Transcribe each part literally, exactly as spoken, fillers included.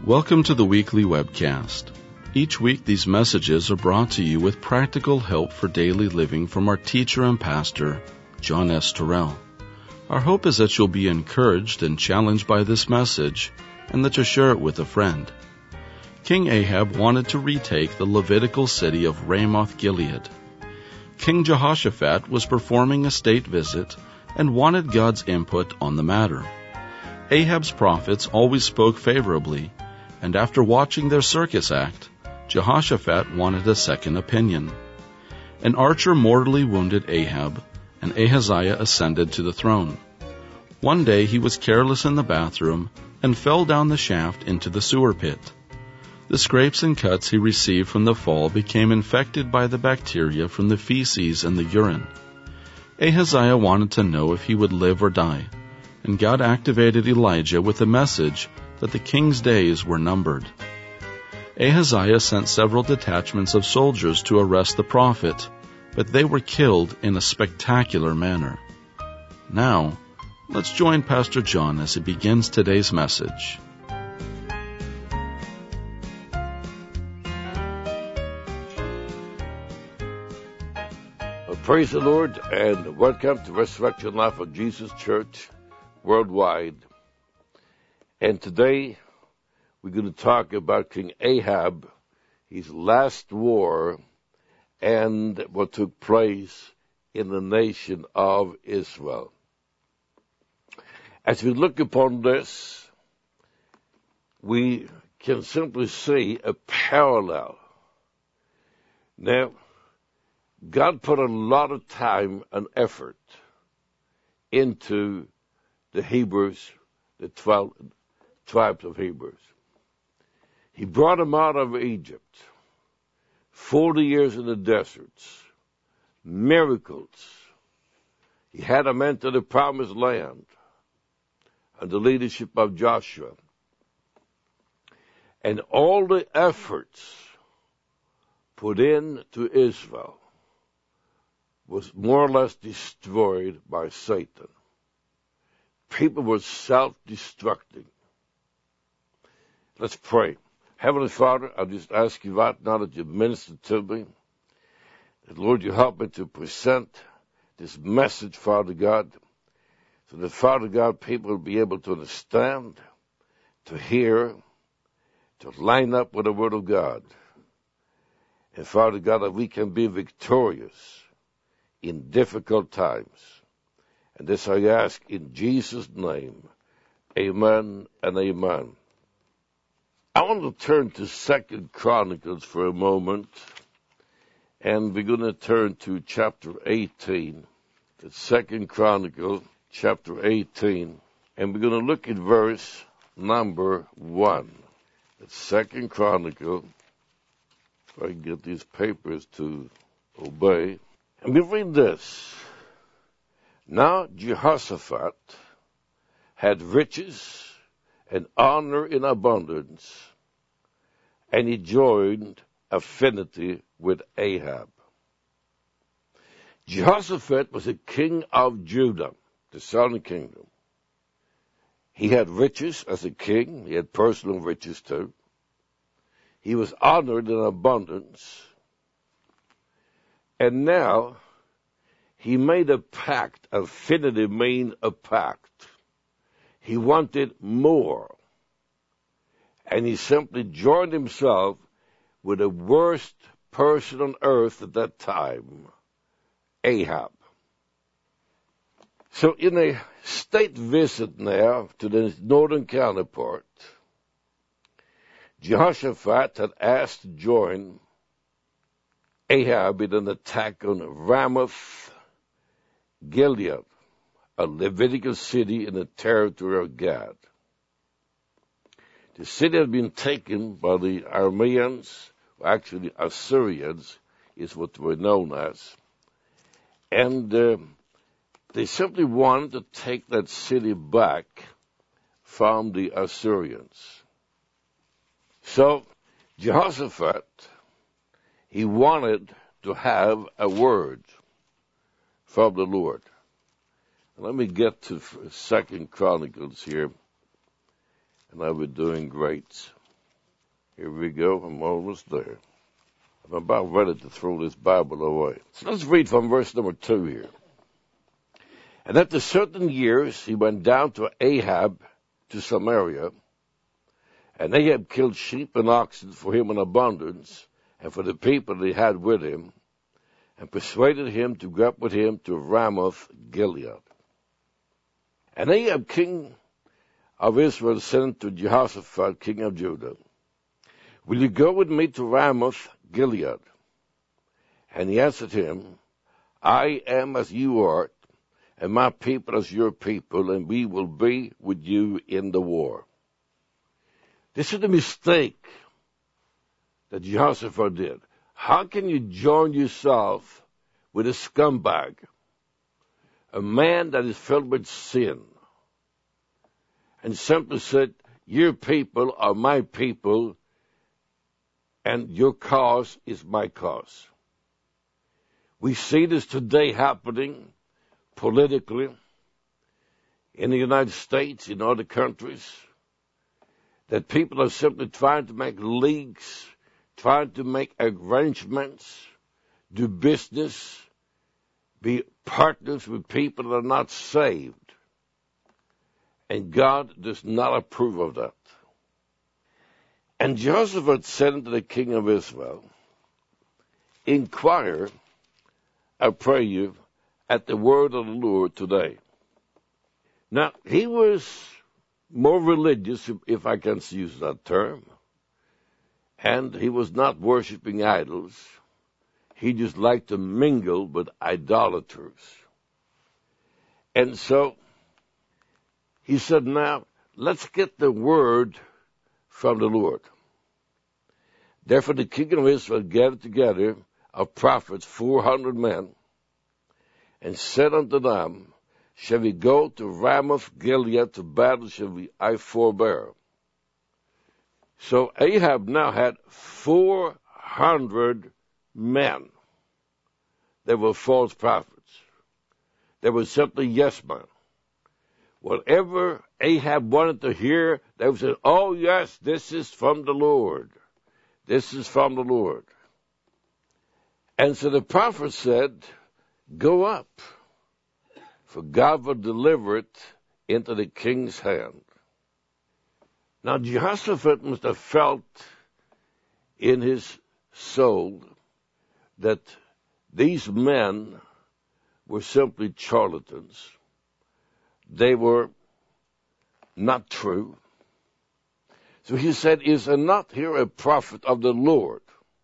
Welcome to the weekly webcast. Each week these messages are brought to you with practical help for daily living from our teacher and pastor, John S. Terrell. Our hope is that you'll be encouraged and challenged by this message, and that you'll share it with a friend. King Ahab wanted to retake the Levitical city of Ramoth Gilead. King Jehoshaphat was performing a state visit and wanted God's input on the matter. Ahab's prophets always spoke favorably, and after watching their circus act, Jehoshaphat wanted a second opinion. An archer mortally wounded Ahab, and Ahaziah ascended to the throne. One day he was careless in the bathroom and fell down the shaft into the sewer pit. The scrapes and cuts he received from the fall became infected by the bacteria from the feces and the urine. Ahaziah wanted to know if he would live or die, and God activated Elijah with a message that the king's days were numbered. Ahaziah sent several detachments of soldiers to arrest the prophet, but they were killed in a spectacular manner. Now, let's join Pastor John as he begins today's message. Well, praise the Lord, and welcome to Resurrection Life of Jesus Church worldwide. And today, we're going to talk about King Ahab, his last war, and what took place in the nation of Israel. As we look upon this, we can simply see a parallel. Now, God put a lot of time and effort into the Hebrews, the twelve tribes of Hebrews. He brought them out of Egypt, forty years in the deserts, miracles. He had them enter the promised land under the leadership of Joshua. And all the efforts put into Israel was more or less destroyed by Satan. People were self-destructing. Let's pray. Heavenly Father, I just ask you right now that you minister to me, that, Lord, you help me to present this message, Father God, so that, Father God, people will be able to understand, to hear, to line up with the Word of God. And, Father God, that we can be victorious in difficult times. And this I ask in Jesus' name. Amen and amen. I want to turn to Second Chronicles for a moment, and we're going to turn to chapter eighteen. It's Second Chronicles, chapter eighteen, and we're going to look at verse number one. It's Second Chronicles, if I can get these papers to obey. And we read this. Now Jehoshaphat had riches and honor in abundance, and he joined affinity with Ahab. Jehoshaphat was a king of Judah, the southern kingdom. He had riches as a king. He had personal riches too. He was honored in abundance. And now he made a pact. Affinity means a pact. He wanted more. And he simply joined himself with the worst person on earth at that time, Ahab. So in a state visit now to the northern counterpart, Jehoshaphat had asked to join Ahab in an attack on Ramoth Gilead, a Levitical city in the territory of Gad. The city had been taken by the Arameans, actually Assyrians is what they were known as, and uh, they simply wanted to take that city back from the Assyrians. So Jehoshaphat, he wanted to have a word from the Lord. Let me get to Second Chronicles here, and I'll be doing great. Here we go. I'm almost there. I'm about ready to throw this Bible away. So let's read from verse number two here. And after certain years, he went down to Ahab to Samaria, and Ahab killed sheep and oxen for him in abundance, and for the people that he had with him, and persuaded him to go up with him to Ramoth Gilead. And Ahab, king of Israel, said to Jehoshaphat, king of Judah, will you go with me to Ramoth Gilead? And he answered him, I am as you art, and my people as your people, and we will be with you in the war. This is the mistake that Jehoshaphat did. How can you join yourself with a scumbag, a man that is filled with sin, and simply said, your people are my people, and your cause is my cause? We see this today happening politically in the United States, in other countries, that people are simply trying to make leagues, trying to make arrangements, do business, be partners with people that are not saved. And God does not approve of that. And Jehoshaphat said unto the king of Israel, inquire, I pray you, at the word of the Lord today. Now, he was more religious, if I can use that term, and he was not worshiping idols. He just liked to mingle with idolaters. And so he said, now, let's get the word from the Lord. Therefore the king of Israel gathered together of prophets four hundred men, and said unto them, shall we go to Ramoth Gilead to battle? Shall we I forbear? So Ahab now had four hundred men. They were false prophets. They were simply yes men. Whatever Ahab wanted to hear, they would say, oh yes, this is from the Lord. This is from the Lord. And so the prophet said, go up, for God will deliver it into the king's hand. Now Jehoshaphat must have felt in his soul that these men were simply charlatans. They were not true. So he said, is there not here a prophet of the Lord,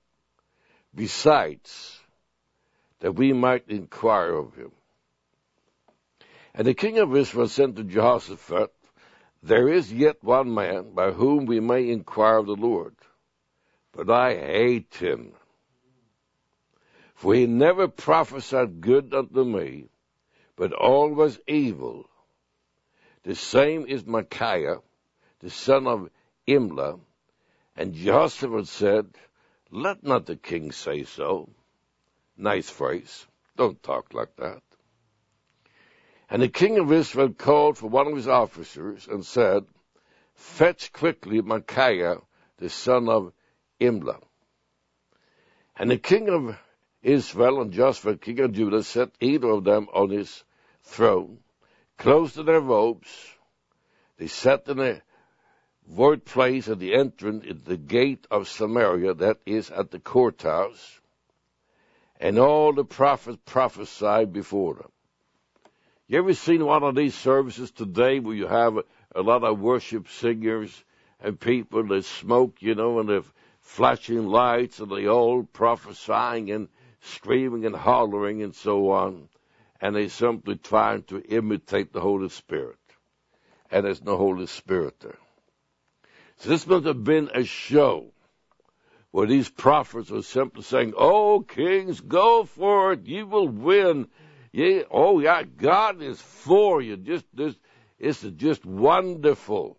besides that we might inquire of him? And the king of Israel said to Jehoshaphat, there is yet one man by whom we may inquire of the Lord, but I hate him. For he never prophesied good unto me, but always evil. The same is Micaiah, the son of Imlah. And Jehoshaphat said, let not the king say so. Nice phrase. Don't talk like that. And the king of Israel called for one of his officers and said, fetch quickly Micaiah, the son of Imlah. And the king of Israel and Jehoshaphat, king of Judah, set either of them on his throne, closed their robes. They sat in a void place at the entrance at the gate of Samaria, that is at the courthouse. And all the prophets prophesied before them. You ever seen one of these services today where you have a, a lot of worship singers and people that smoke, you know, and they're flashing lights and they all prophesying and screaming and hollering and so on, and they simply trying to imitate the Holy Spirit. And there's no Holy Spirit there. So this must have been a show where these prophets were simply saying, oh, kings, go for it. You will win. Yeah, oh, yeah, God is for you. Just this, it's just wonderful.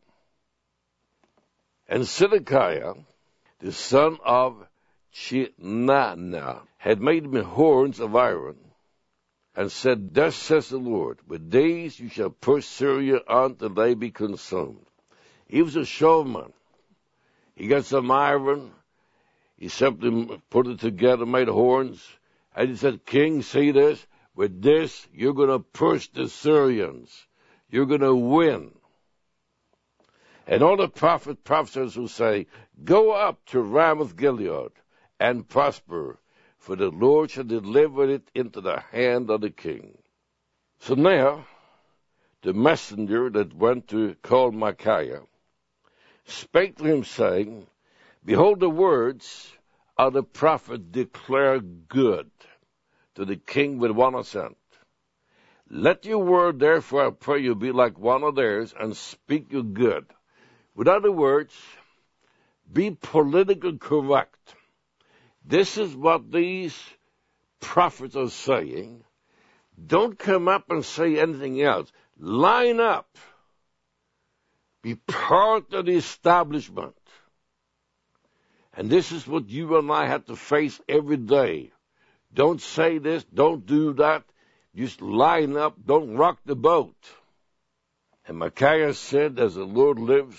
And Zedekiah, the son of Chenaanah, had made me horns of iron, and said, thus says the Lord, with these you shall push Syria until they be consumed. He was a showman. He got some iron. He simply put it together, made horns. And he said, King, see this? With this, you're going to push the Syrians. You're going to win. And all the prophet, prophets will say, go up to Ramoth Gilead and prosper, for the Lord shall deliver it into the hand of the king. So now, the messenger that went to call Micaiah spake to him, saying, behold, the words of the prophet declare good to the king with one assent. Let your word, therefore, I pray you, be like one of theirs, and speak you good. With other words, be politically correct. This is what these prophets are saying. Don't come up and say anything else. Line up. Be part of the establishment. And this is what you and I have to face every day. Don't say this, don't do that. Just line up, don't rock the boat. And Micaiah said, as the Lord lives,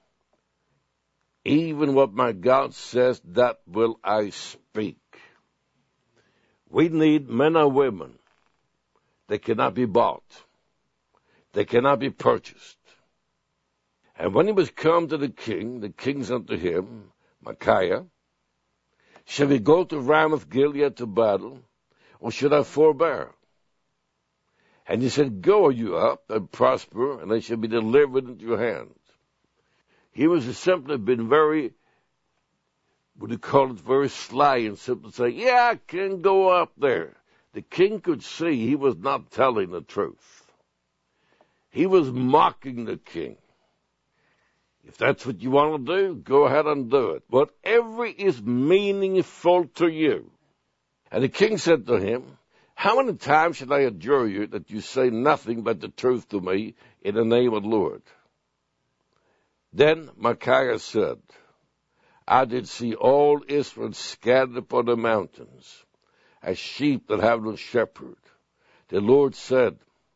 even what my God says, that will I speak. We need men and women. They cannot be bought. They cannot be purchased. And when he was come to the king, the king said to him, Micaiah, shall we go to Ramoth Gilead to battle, or should I forbear? And he said, go you up and prosper, and they shall be delivered into your hands. He was simply been very, what do you call it, very sly, and simply say, yeah, I can go up there. The king could see he was not telling the truth. He was mocking the king. If that's what you want to do, go ahead and do it. Whatever is meaningful to you. And the king said to him, how many times should I adjure you that you say nothing but the truth to me in the name of the Lord? Then Micaiah said, I did see all Israel scattered upon the mountains, as sheep that have no shepherd. The Lord said,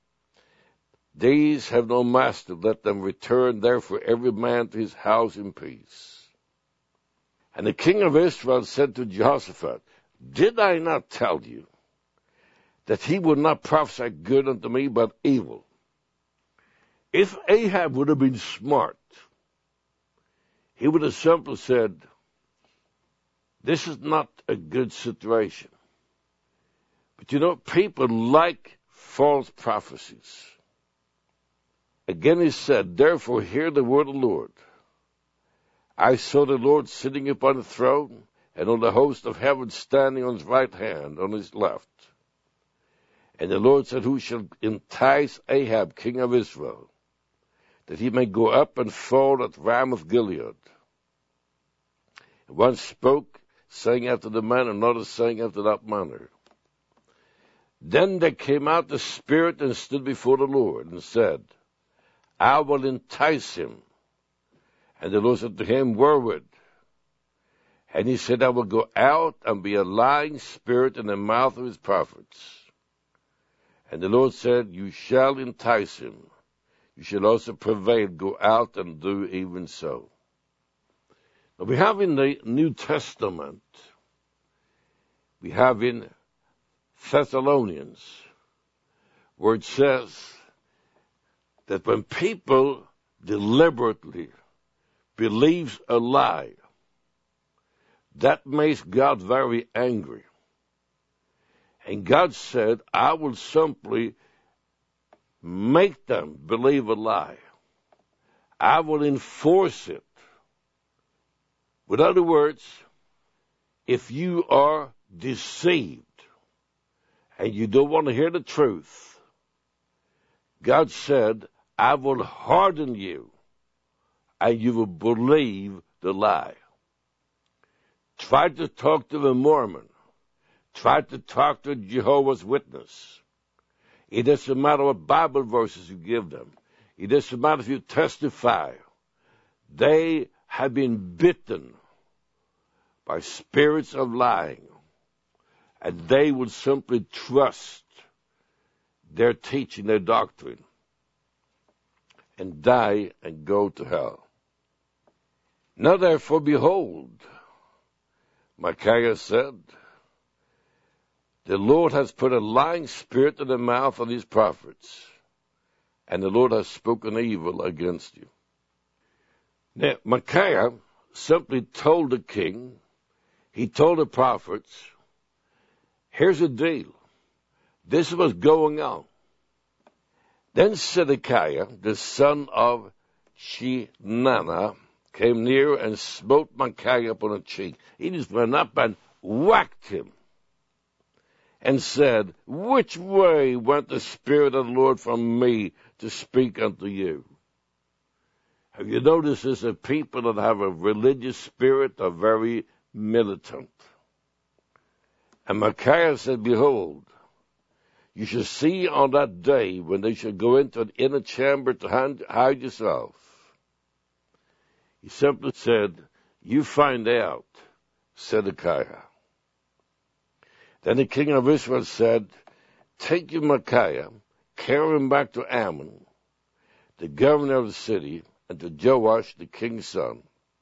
these have no master, let them return therefore every man to his house in peace. And the king of Israel said to Jehoshaphat, did I not tell you that he would not prophesy good unto me, but evil? If Ahab would have been smart, he would have simply said, this is not a good situation. But you know, people like false prophecies. Again he said, therefore hear the word of the Lord. I saw the Lord sitting upon the throne, and on the host of heaven standing on his right hand, on his left. And the Lord said, who shall entice Ahab, king of Israel, that he may go up and fall at Ramoth Gilead? And one spoke, saying after the manner, another saying after that manner. Then there came out the Spirit and stood before the Lord, and said, I will entice him. And the Lord said to him, wherewith? And he said, I will go out and be a lying spirit in the mouth of his prophets. And the Lord said, you shall entice him. You shall also prevail, go out and do even so. Now we have in the New Testament, we have in Thessalonians, where it says that when people deliberately believes a lie, that makes God very angry. And God said, I will simply make them believe a lie. I will enforce it. With other words, if you are deceived and you don't want to hear the truth, God said, I will harden you and you will believe the lie. Try to talk to the Mormon. Try to talk to Jehovah's Witness. It doesn't matter what Bible verses you give them. It doesn't matter if you testify. They have been bitten by spirits of lying, and they will simply trust their teaching, their doctrine, and die and go to hell. Now therefore, behold, Micaiah said, the Lord has put a lying spirit in the mouth of these prophets, and the Lord has spoken evil against you. Now, Micaiah simply told the king, he told the prophets, here's the deal. This is what's going on. Then Zedekiah, the son of Chenaanah, came near and smote Micaiah upon the cheek. He just went up and whacked him and said, which way went the Spirit of the Lord from me to speak unto you? Have you noticed this? The people that have a religious spirit are very militant. And Micaiah said, behold, you shall see on that day when they shall go into an inner chamber to hide yourself. He simply said, you find out, Zedekiah. Then the king of Israel said, take you Micaiah, carry him back to Ammon, the governor of the city, and to Joash, the king's son,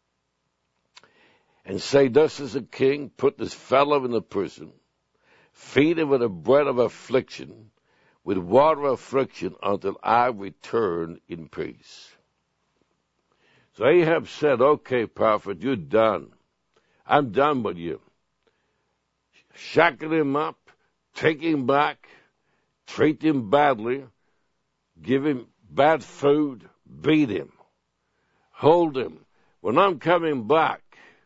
and say, thus is the king, put this fellow in the prison, feed him with the bread of affliction, with water of affliction, until I return in peace. So Ahab said, okay, prophet, you're done. I'm done with you. Shackle him up, take him back, treat him badly, give him bad food, beat him, hold him. When I'm coming back,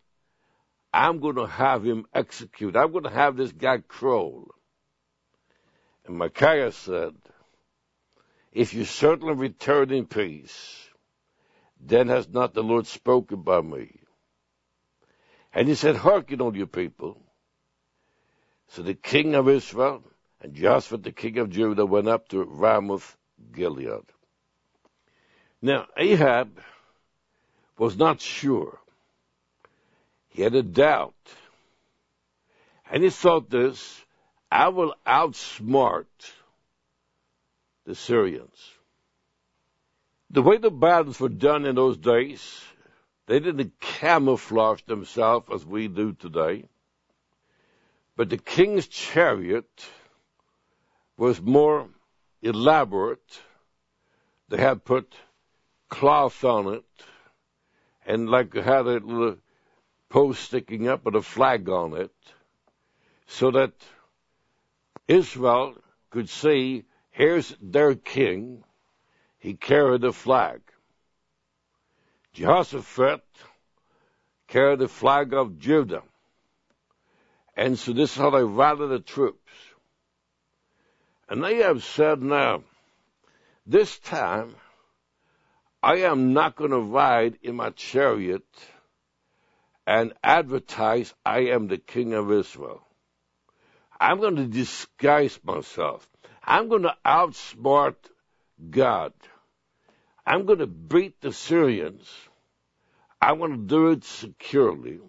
I'm going to have him executed. I'm going to have this guy crawl. And Micaiah said, if you certainly return in peace, then has not the Lord spoken by me. And he said, hearken, all you people. So the king of Israel and Jehoshaphat, the king of Judah, went up to Ramoth Gilead. Now, Ahab was not sure. He had a doubt. And he thought this, I will outsmart the Syrians. The way the battles were done in those days, they didn't camouflage themselves as we do today. But the king's chariot was more elaborate. They had put cloth on it, and like had a little post sticking up with a flag on it, so that Israel could see, here's their king. He carried a flag. Jehoshaphat carried the flag of Judah. And so this is how they rallied the troops. And Ahab said, now, this time, I am not going to ride in my chariot and advertise I am the king of Israel. I'm going to disguise myself. I'm going to outsmart God. I'm going to beat the Syrians. I'm going to do it securely.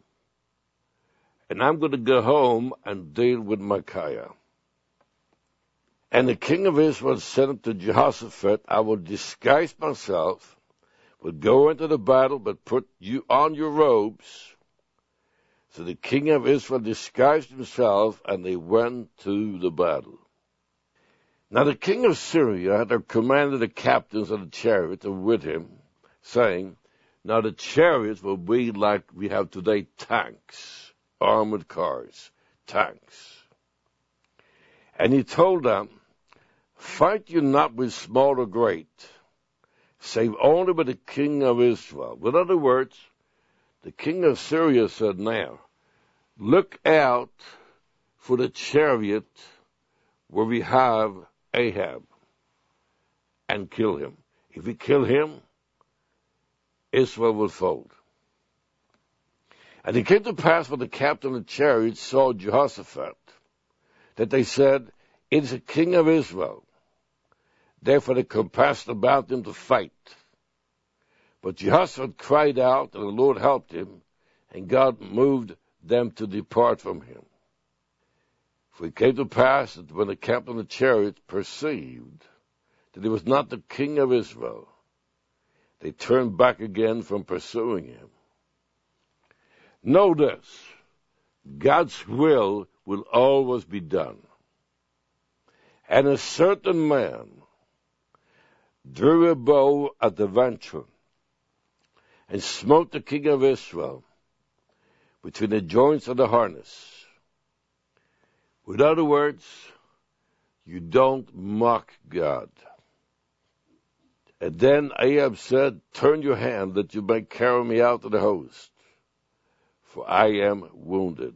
And I'm going to go home and deal with Micaiah. And the king of Israel said to Jehoshaphat, I will disguise myself, will go into the battle, but put you on your robes. So the king of Israel disguised himself, and they went to the battle. Now the king of Syria had commanded the captains of the chariots with him, saying, now the chariots will be like we have today, tanks, armored cars, tanks. And he told them, fight you not with small or great, save only with the king of Israel. In other words, the king of Syria said, now, look out for the chariot where we have Ahab, and kill him. If we kill him, Israel will fold. And it came to pass when the captain of the chariots saw Jehoshaphat, that they said, it is a king of Israel. Therefore they compassed about him to fight. But Jehoshaphat cried out, and the Lord helped him, and God moved them to depart from him. For it came to pass that when the captain of the chariot perceived that he was not the king of Israel, they turned back again from pursuing him. Know this, God's will will always be done. And a certain man drew a bow at the venture and smote the king of Israel between the joints of the harness. With other words, you don't mock God. And then Ahab said, turn your hand that you may carry me out of the host, for I am wounded.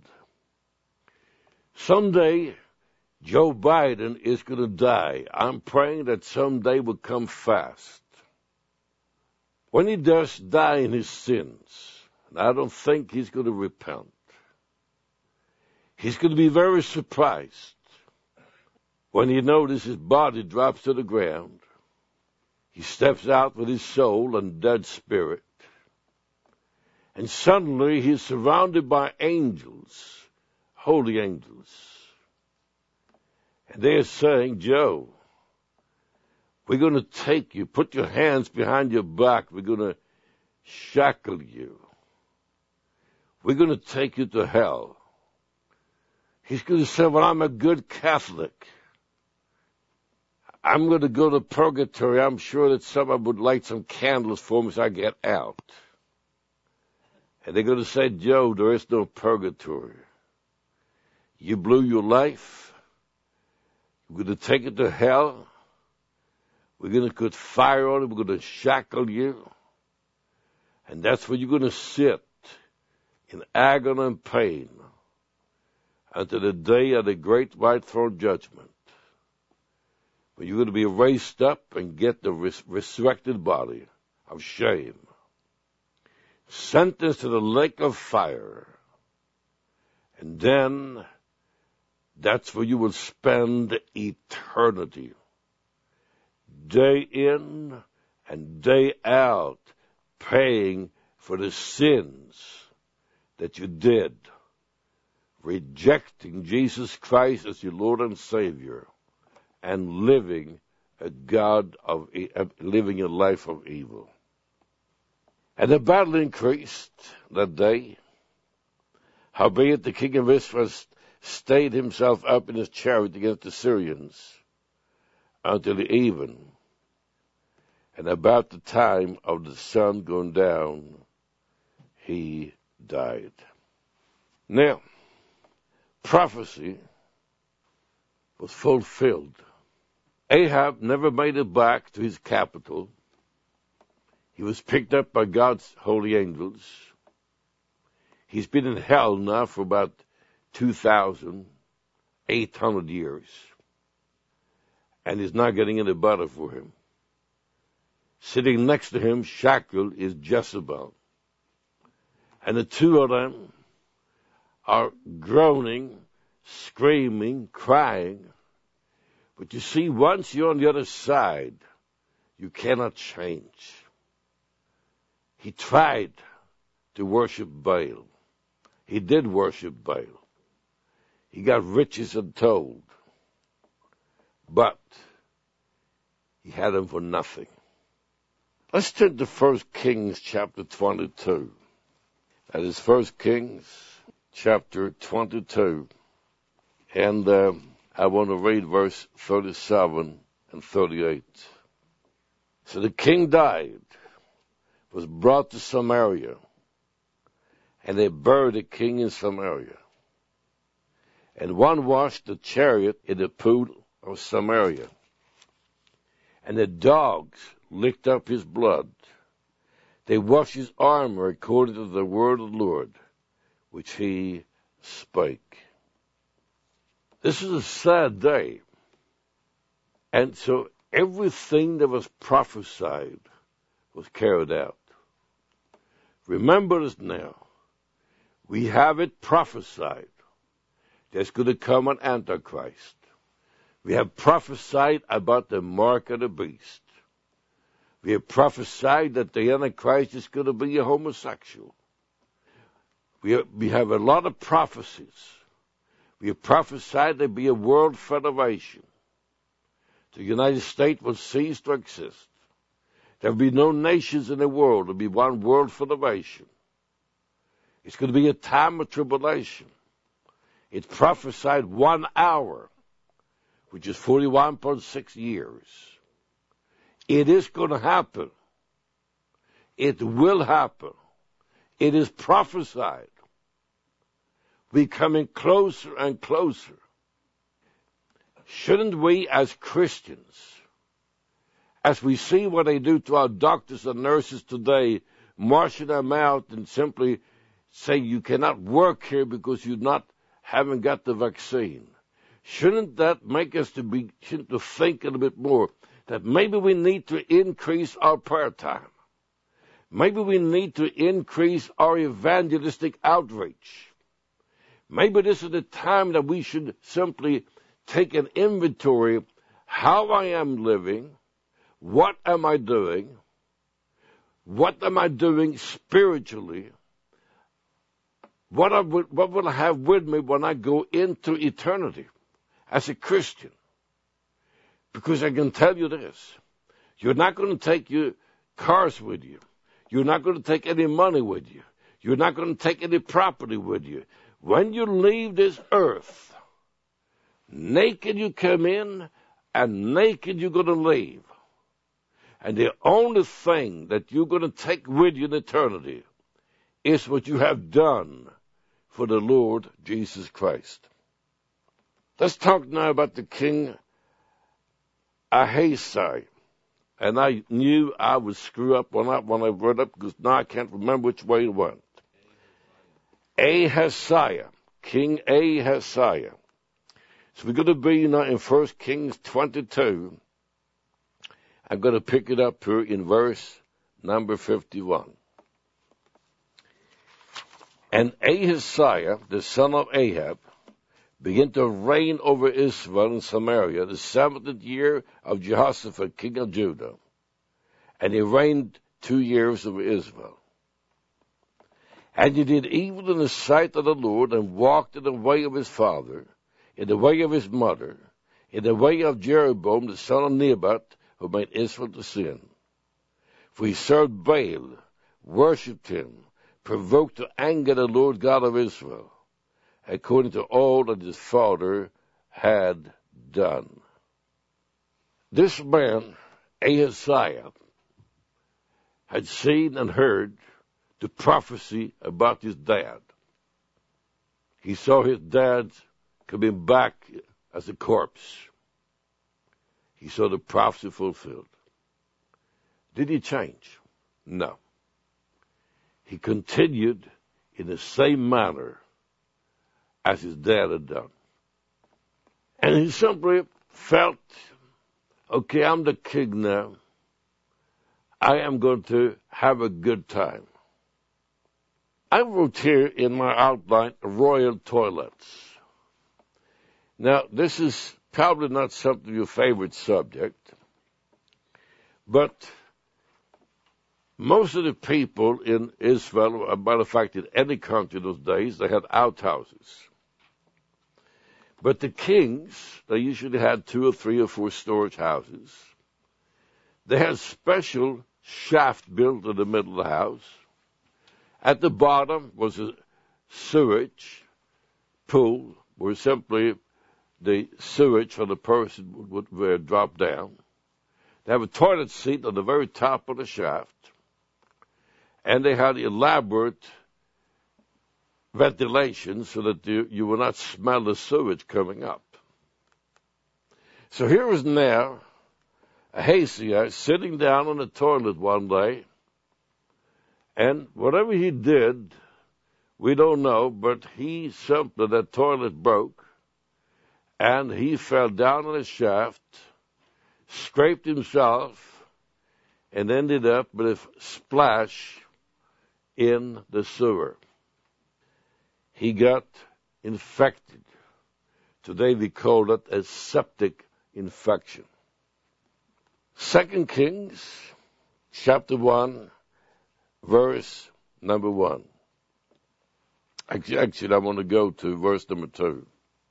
Someday, Joe Biden is going to die. I'm praying that someday will come fast. When he does die in his sins, and I don't think he's going to repent, he's going to be very surprised when he notices his body drops to the ground. He steps out with his soul and dead spirit, and suddenly he's surrounded by angels, holy angels. And they're saying, Joe, we're going to take you, put your hands behind your back, we're going to shackle you. We're going to take you to hell. He's going to say, well, I'm a good Catholic. I'm going to go to purgatory. I'm sure that someone would light some candles for me so I get out. And they're going to say, Joe, there is no purgatory. You blew your life. We're going to take it to hell. We're going to put fire on it. We're going to shackle you. And that's where you're going to sit in agony and pain until the day of the great white throne judgment. But you're going to be raised up and get the res- resurrected body of shame, sentenced to the lake of fire. And then that's where you will spend eternity, day in and day out, paying for the sins that you did, rejecting Jesus Christ as your Lord and Savior, and living a God of living a life of evil. And the battle increased that day. Howbeit the king of Israel stayed himself up in his chariot against the Syrians until the even. And about the time of the sun going down, he died. Now, prophecy was fulfilled. Ahab never made it back to his capital. He was picked up by God's holy angels. He's been in hell now for about two thousand eight hundred years. And he's not getting any better for him. Sitting next to him, shackled, is Jezebel. And the two of them are groaning, screaming, crying. But you see, once you're on the other side, you cannot change. He tried to worship Baal. He did worship Baal. He got riches untold. But he had them for nothing. Let's turn to First Kings chapter twenty-two. That is First Kings chapter twenty-two. And uh, I want to read verse thirty-seven and thirty-eight. So the king died, was brought to Samaria, and they buried the king in Samaria. And one washed the chariot in the pool of Samaria. And the dogs licked up his blood. They washed his armor according to the word of the Lord, which he spake. This is a sad day. And so everything that was prophesied was carried out. Remember this now. We have it prophesied. There's going to come an Antichrist. We have prophesied about the mark of the beast. We have prophesied that the Antichrist is going to be a homosexual. We have, we have a lot of prophecies. We have prophesied there will be a world federation. The United States will cease to exist. There will be no nations in the world. There will be one world federation. It's going to be a time of tribulation. It prophesied one hour, which is forty-one point six years. It is going to happen. It will happen. It is prophesied. We're coming closer and closer. Shouldn't we as Christians, as we see what they do to our doctors and nurses today, marching them out and simply say you cannot work here because you not haven't got the vaccine, shouldn't that make us to be to think a little bit more that maybe we need to increase our prayer time? Maybe we need to increase our evangelistic outreach. Maybe this is the time that we should simply take an inventory. How I am living, what am I doing, what am I doing spiritually, what, I would, what will I have with me when I go into eternity as a Christian? Because I can tell you this, you're not going to take your cars with you. You're not going to take any money with you. You're not going to take any property with you. When you leave this earth, naked you come in, and naked you're going to leave. And the only thing that you're going to take with you in eternity is what you have done for the Lord Jesus Christ. Let's talk now about the king Ahaziah. And I knew I would screw up when I, when I read up because now I can't remember which way it went. Ahaziah, King Ahaziah. So we're going to be now in First Kings twenty-two. I'm going to pick it up here in verse number fifty-one. And Ahaziah, the son of Ahab, began to reign over Israel and Samaria the seventeenth year of Jehoshaphat, king of Judah. And he reigned two years over Israel. And he did evil in the sight of the Lord, and walked in the way of his father, in the way of his mother, in the way of Jeroboam, the son of Nebat, who made Israel to sin. For he served Baal, worshipped him, provoked to anger the Lord God of Israel, according to all that his father had done. This man, Ahaziah, had seen and heard the prophecy about his dad. He saw his dad coming back as a corpse. He saw the prophecy fulfilled. Did he change? No. He continued in the same manner as his dad had done. And he simply felt, okay, I'm the king now. I am going to have a good time. I wrote here in my outline, royal toilets. Now, this is probably not something of your favorite subject, but most of the people in Israel, as a matter of fact, in any country in those days, they had outhouses. But the kings, they usually had two or three or four storage houses. They had special shaft built in the middle of the house. At the bottom was a sewage pool where simply the sewage for the person would, would, would drop down. They have a toilet seat on the very top of the shaft. And they had elaborate ventilation so that you, you would not smell the sewage coming up. So here is now Ahaziah sitting down on the toilet one day, and whatever he did, we don't know, but he simply, that toilet broke, and he fell down on the shaft, scraped himself, and ended up with a splash in the sewer. He got infected. Today we call it a septic infection. Second Kings, chapter one, verse number one. Actually, I want to go to verse number two.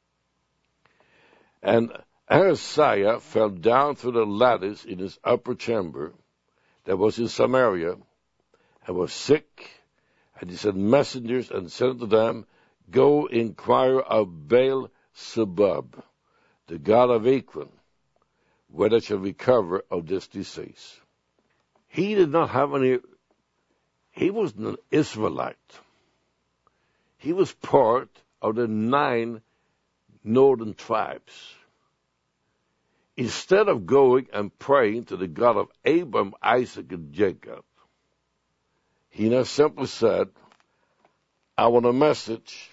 And Ahaziah fell down through the lattice in his upper chamber that was in Samaria, and was sick, And he sent messengers and said to them, Go inquire of Baal-zebub, the god of Ekron, whether shall recover of this disease. He did not have any, he wasn't an Israelite. He was part of the nine northern tribes. Instead of going and praying to the God of Abraham, Isaac, and Jacob, he now simply said, I want a message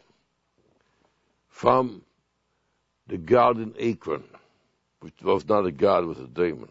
from the God in Ekron, which was not a god, it was a demon.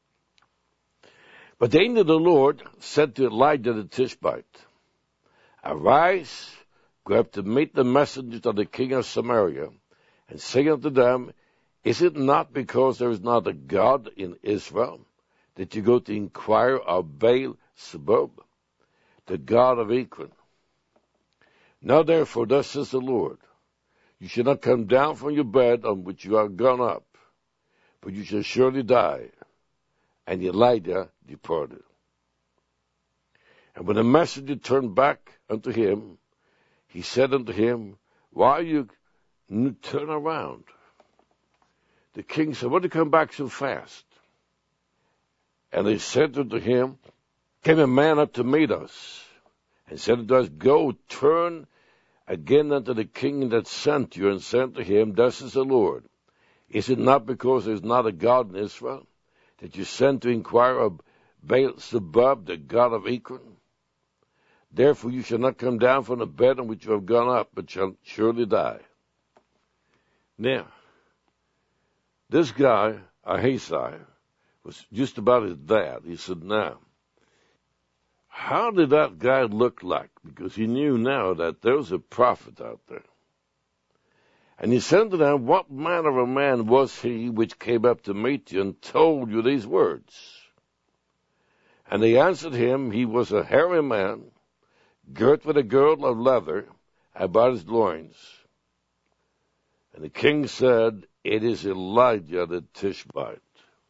But the angel of the Lord said to Elijah the Tishbite, Arise, go up to meet the messengers of the king of Samaria, and say unto them, Is it not because there is not a God in Israel that you go to inquire of Baal-zebub, the god of Ekron? Now therefore, thus says the Lord, you shall not come down from your bed on which you are gone up, but you shall surely die. And Elijah departed. And when the messenger turned back unto him, he said unto him, Why are you turn around? The king said, Why did you come back so fast? And they said unto him, Came a man up to meet us, and said unto us, Go, turn again unto the king that sent you, and said to him, Thus is the Lord. Is it not because there is not a God in Israel that you sent to inquire of Baal-zebub, the god of Ekron? Therefore you shall not come down from the bed on which you have gone up, but shall surely die. Now, this guy, Ahaziah, was just about his dad. He said, Now, how did that guy look like? Because he knew now that there was a prophet out there. And he said to them, What manner of a man was he which came up to meet you and told you these words? And they answered him, He was a hairy man, girt with a girdle of leather about his loins. And the king said, It is Elijah the Tishbite.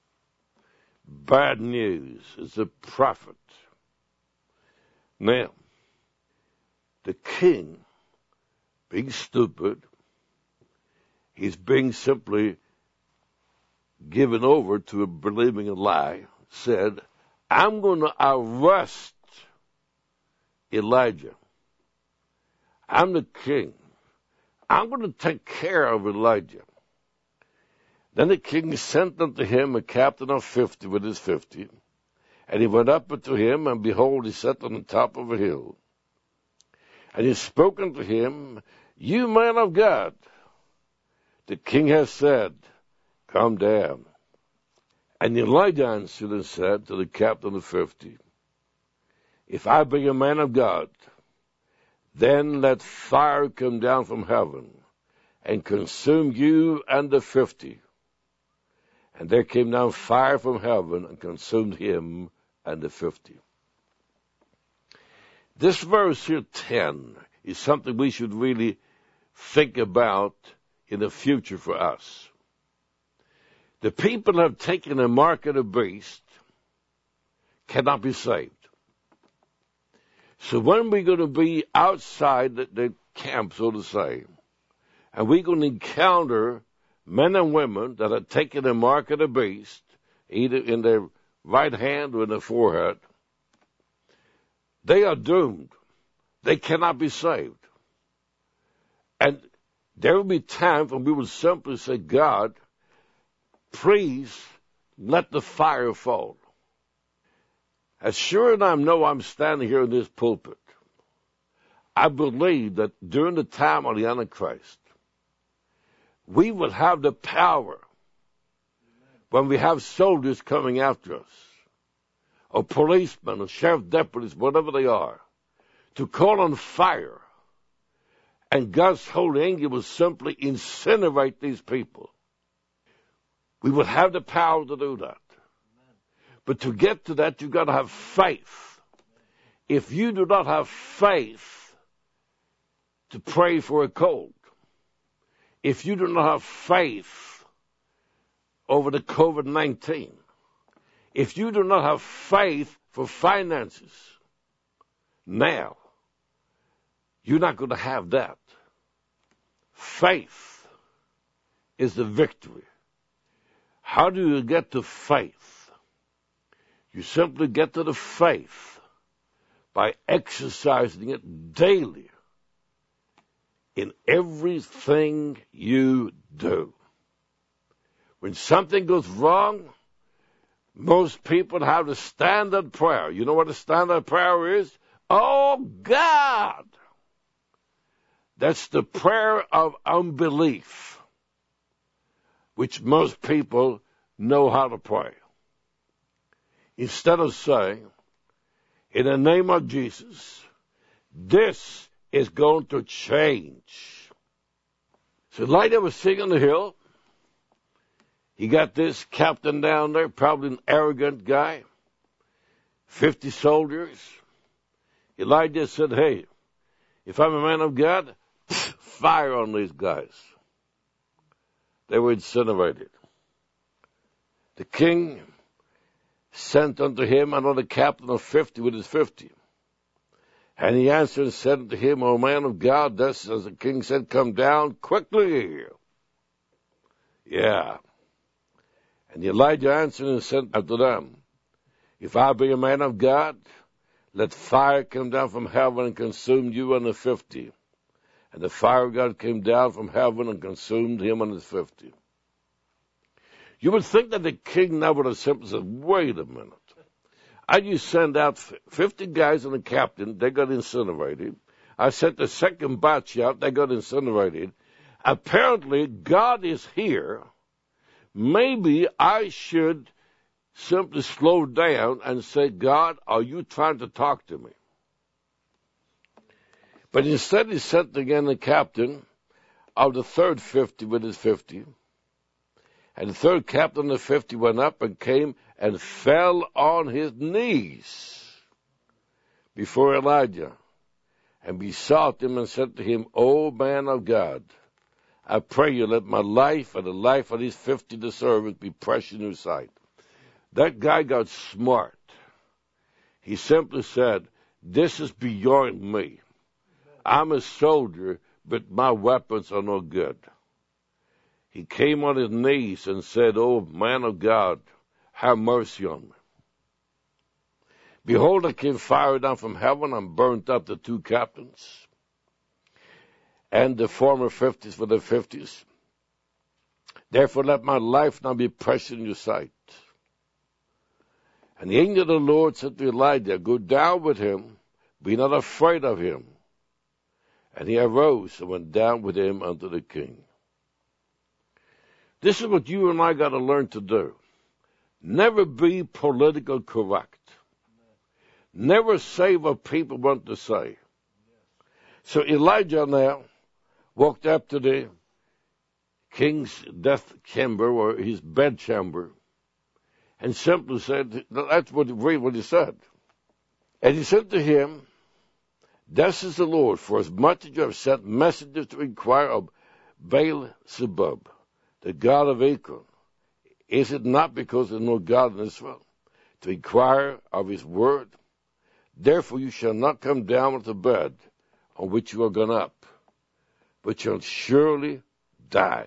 Bad news. It's a prophet. Now, the king, being stupid, he's being simply given over to a believing a lie, said, I'm going to arrest Elijah. I'm the king. I'm going to take care of Elijah. Then the king sent unto him a captain of fifty with his fifty. And he went up unto him, and behold, he sat on the top of a hill. And he spoke unto him, You man of God, the king has said, Come down. And Elijah answered and said to the captain of fifty, If I be a man of God, then let fire come down from heaven, and consume you and the fifty. And there came down fire from heaven, and consumed him and the fifty. This verse here, ten, is something we should really think about in the future for us. The people have taken the mark of the beast, cannot be saved. So when we're going to be outside the, the camp, so to say, and we're going to encounter men and women that have taken the mark of the beast, either in their right hand or in their forehead, they are doomed. They cannot be saved. And there will be times when we will simply say, God, please let the fire fall. As sure as I know I'm standing here in this pulpit, I believe that during the time of the Antichrist, we will have the power when we have soldiers coming after us, or policemen, or sheriff deputies, whatever they are, to call on fire, and God's holy angel will simply incinerate these people. We will have the power to do that. But to get to that, you've got to have faith. If you do not have faith to pray for a cold, if you do not have faith over the covid nineteen, if you do not have faith for finances now, You're not going to have that. Faith is the victory. How do you get to faith? You simply get to the faith by exercising it daily in everything you do. When something goes wrong, most people have the standard prayer. You know what the standard prayer is? Oh, God! That's the prayer of unbelief, which most people know how to pray. Instead of saying, in the name of Jesus, this is going to change. So Elijah was sitting on the hill. He got this captain down there, probably an arrogant guy, fifty soldiers. Elijah said, hey, if I'm a man of God, fire on these guys. They were incinerated. The king sent unto him another captain of fifty with his fifty. And he answered and said unto him, O man of God, thus as the king said, come down quickly. Yeah. And Elijah answered and said unto them, if I be a man of God, let fire come down from heaven and consume you and the fifty. And the fire of God came down from heaven and consumed him and his fifty. You would think that the king now would have simply said, wait a minute. I just send out fifty guys and a captain, they got incinerated. I sent the second batch out, they got incinerated. Apparently, God is here. Maybe I should simply slow down and say, God, are you trying to talk to me? But instead he sent again the captain of the third fifty with his fifty. And the third captain of the fifty went up and came and fell on his knees before Elijah and besought him and said to him, O man of God, I pray you let my life and the life of these fifty servants be precious in your sight. That guy got smart. He simply said, this is beyond me. I'm a soldier, but my weapons are no good. He came on his knees and said, O man of God, have mercy on me. Behold, there came fire down from heaven and burnt up the two captains and the former fifties for the fifties. Therefore let my life now be precious in your sight. And the angel of the Lord said to Elijah, go down with him, be not afraid of him. And he arose and went down with him unto the king. This is what you and I got to learn to do. Never be politically correct. Never say what people want to say. So Elijah now walked up to the king's death chamber or his bedchamber and simply said, that's what, read what he said. And he said to him, thus is the Lord, for as much as you have sent messengers to inquire of Baal-zebub, the god of Ekron, is it not because there is no God in Israel, to inquire of his word? Therefore you shall not come down with the bed on which you are gone up, but shall surely die.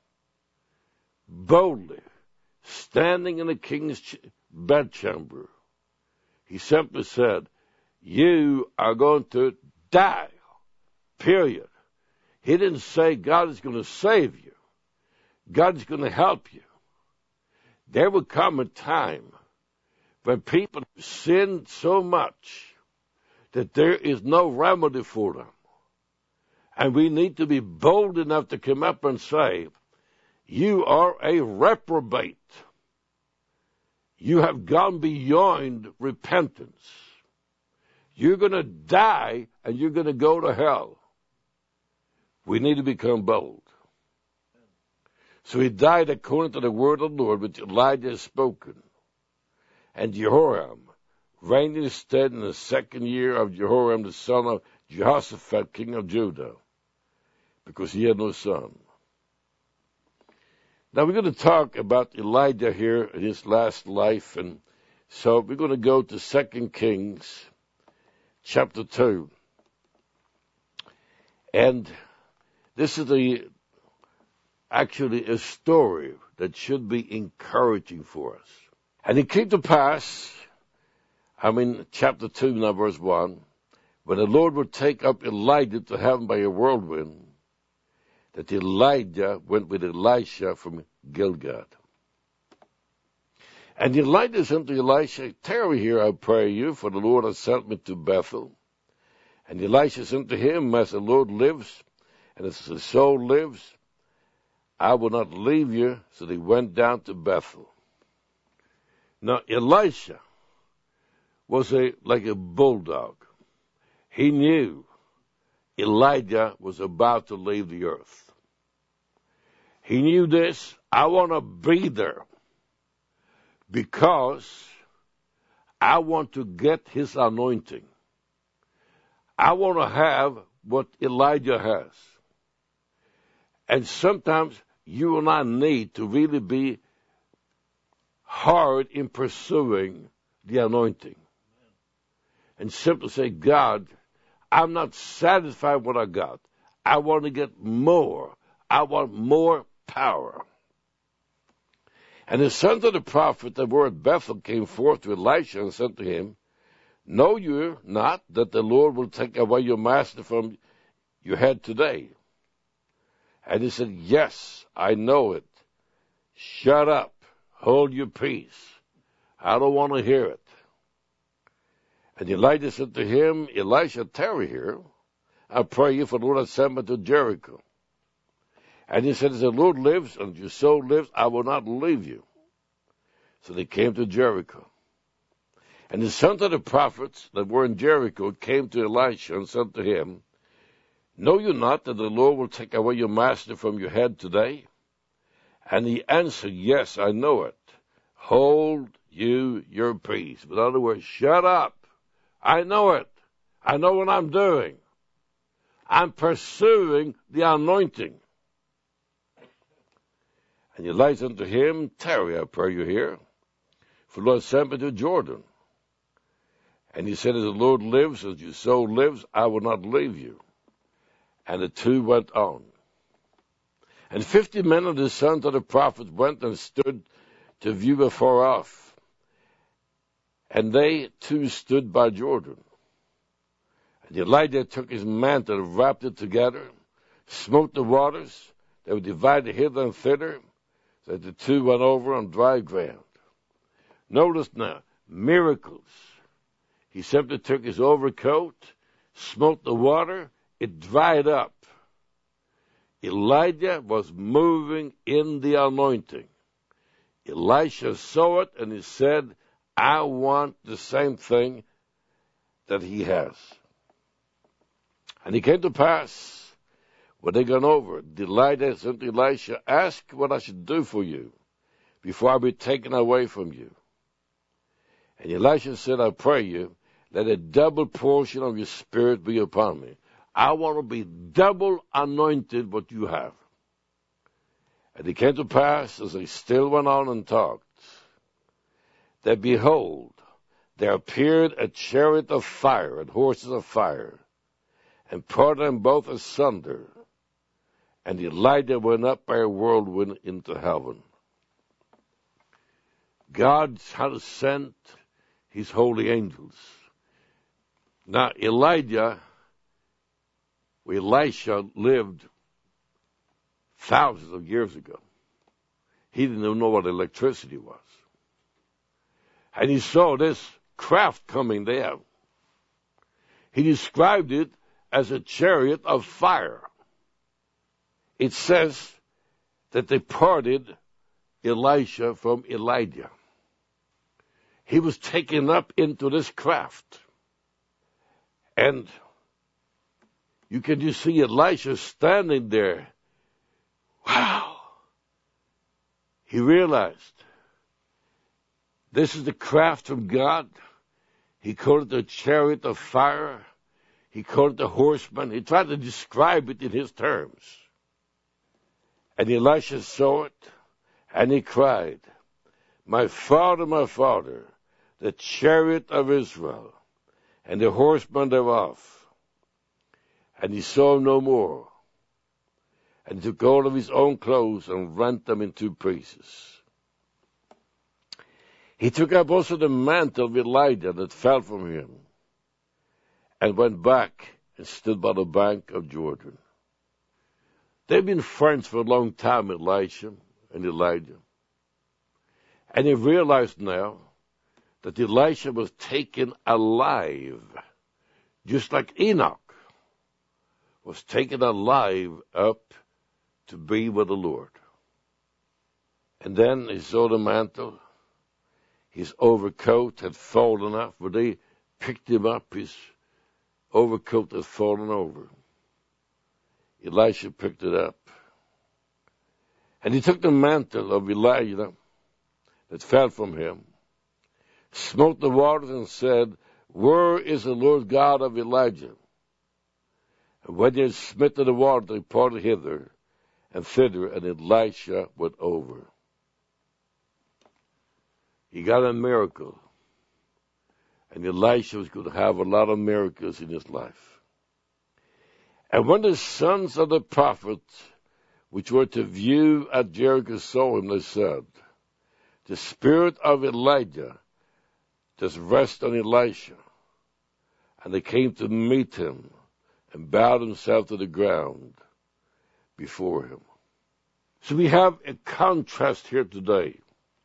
Boldly, standing in the king's bedchamber, he simply said, you are going to die, period. He didn't say God is going to save you. God is going to help you. There will come a time when people sin so much that there is no remedy for them. And we need to be bold enough to come up and say, you are a reprobate. You have gone beyond repentance. You're going to die and you're going to go to hell. We need to become bold. So he died according to the word of the Lord, which Elijah has spoken. And Jehoram reigned in his stead in the second year of Jehoram, the son of Jehoshaphat, king of Judah, because he had no son. Now we're going to talk about Elijah here in his last life, and so we're going to go to Second Kings chapter two. And this is a, actually a story that should be encouraging for us. And it came to pass, I'm in chapter two, now verse one, when the Lord would take up Elijah to heaven by a whirlwind, that Elijah went with Elisha from Gilgal. And Elijah said to Elisha, tarry here, I pray you, for the Lord has sent me to Bethel. And Elisha said to him, as the Lord lives, and as the soul lives, I will not leave you. So they went down to Bethel. Now Elisha was a like a bulldog. He knew Elijah was about to leave the earth. He knew this. I want to be there because I want to get his anointing. I want to have what Elijah has. And sometimes you and I need to really be hard in pursuing the anointing. And simply say, God, I'm not satisfied with what I got. I want to get more. I want more power. And the sons of the prophet that were at Bethel came forth to Elisha and said to him, know you not that the Lord will take away your master from your head today? And he said, yes, I know it. Shut up. Hold your peace. I don't want to hear it. And Elijah said to him, Elisha, tarry here. I pray you, for the Lord has sent me to Jericho. And he said, as the Lord lives and your soul lives, I will not leave you. So they came to Jericho. And the sons of the prophets that were in Jericho came to Elisha and said to him, know you not that the Lord will take away your master from your head today? And he answered, yes, I know it. Hold you your peace. In other words, shut up. I know it. I know what I'm doing. I'm pursuing the anointing. And Elijah said to him, tarry, I pray you here, for the Lord sent me to Jordan. And he said, as the Lord lives, as your soul lives, I will not leave you. And the two went on. And fifty men of the sons of the prophets went and stood to view afar off. And they too stood by Jordan. And Elijah took his mantle and wrapped it together, smote the waters, they were divided hither and thither, so that the two went over on dry ground. Notice now, miracles. He simply took his overcoat, smote the water, it dried up. Elijah was moving in the anointing. Elisha saw it and he said, I want the same thing that he has. And it came to pass, when they gone over, Elijah said to Elisha, ask what I should do for you before I be taken away from you. And Elisha said, I pray you, let a double portion of your spirit be upon me. I want to be double anointed what you have. And it came to pass, as they still went on and talked, that behold, there appeared a chariot of fire and horses of fire, and parted them both asunder. And Elijah went up by a whirlwind into heaven. God had sent his holy angels. Now Elijah, Elisha lived thousands of years ago. He didn't even know what electricity was. And he saw this craft coming there. He described it as a chariot of fire. It says that they parted Elisha from Elijah. He was taken up into this craft. And you can just see Elisha standing there. Wow! He realized this is the craft from God. He called it the chariot of fire. He called it the horseman. He tried to describe it in his terms. And Elisha saw it, and he cried, my father, my father, the chariot of Israel, and the horsemen thereof. And he saw him no more. And he took hold of his own clothes and rent them in two pieces. He took up also the mantle of Elijah that fell from him, and went back and stood by the bank of Jordan. They've been friends for a long time, Elisha and Elijah. And he realized now that Elisha was taken alive, just like Enoch was taken alive up to be with the Lord. And then he saw the mantle. His overcoat had fallen off. When they picked him up, his overcoat had fallen over. Elisha picked it up. And he took the mantle of Elijah that fell from him, smote the waters and said, "Where is the Lord God of Elijah?" And when he had smitten the water, they parted hither and thither, and Elisha went over. He got a miracle. And Elisha was going to have a lot of miracles in his life. And when the sons of the prophets, which were to view at Jericho, saw him, they said, "The spirit of Elijah does rest on Elisha." And they came to meet him and bowed himself to the ground before him. So we have a contrast here today.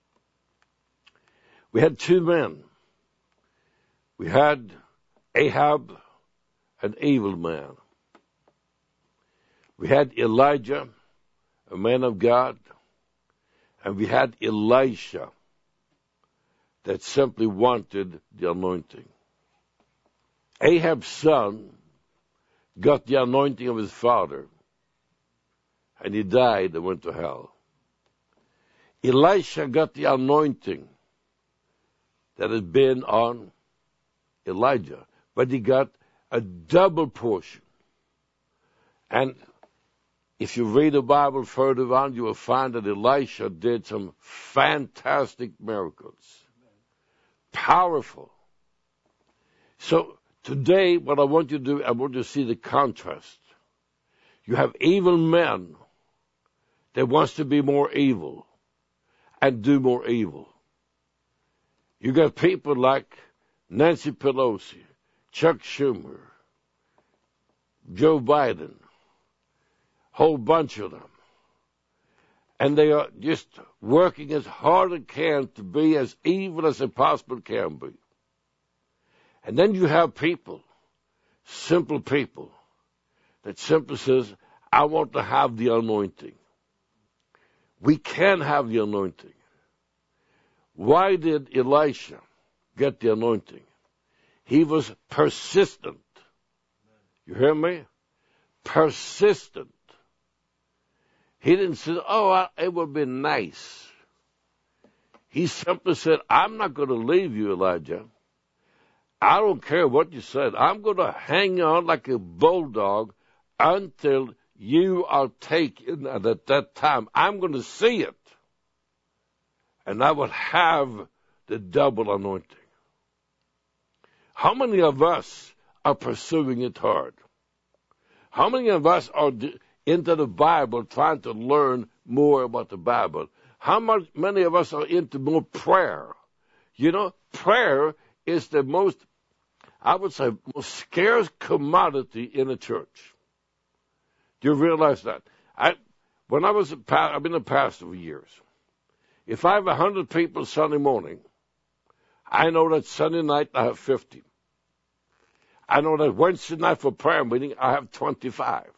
We had two men. We had Ahab, an evil man. We had Elijah, a man of God. And we had Elisha that simply wanted the anointing. Ahab's son got the anointing of his father, and he died and went to hell. Elisha got the anointing that had been on Elijah, but he got a double portion. And if you read the Bible further on, you will find that Elisha did some fantastic miracles. Powerful. So today, what I want you to do, I want you to see the contrast. You have evil men that wants to be more evil and do more evil. You got people like Nancy Pelosi, Chuck Schumer, Joe Biden, whole bunch of them. And they are just working as hard as they can to be as evil as they possibly can be. And then you have people, simple people, that simply says, "I want to have the anointing." We can have the anointing. Why did Elisha get the anointing? He was persistent. You hear me? Persistent. He didn't say, "Oh, I, it would be nice." He simply said, "I'm not going to leave you, Elijah. I don't care what you said. I'm going to hang on like a bulldog until you are taken. And at that time, I'm going to see it. And I will have the double anointing." How many of us are pursuing it hard? How many of us are into the Bible trying to learn more about the Bible? How much, many of us are into more prayer? You know, prayer is the most, I would say, most scarce commodity in a church. Do you realize that? I, when I was a pastor, I've been a pastor for years. If I have a hundred people Sunday morning, I know that Sunday night I have fifty. I know that Wednesday night for prayer meeting I have twenty-five.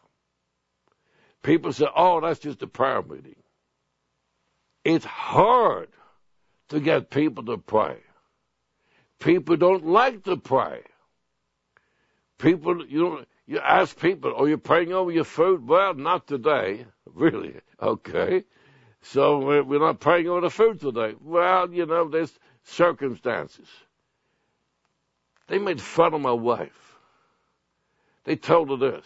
People say, "Oh, that's just a prayer meeting." It's hard to get people to pray. People don't like to pray. People, you know, you ask people, "Are you praying over your food?" "Well, not today." "Really?" "Okay. So we're not praying over the food today." "Well, you know, there's circumstances." They made fun of my wife. They told her this: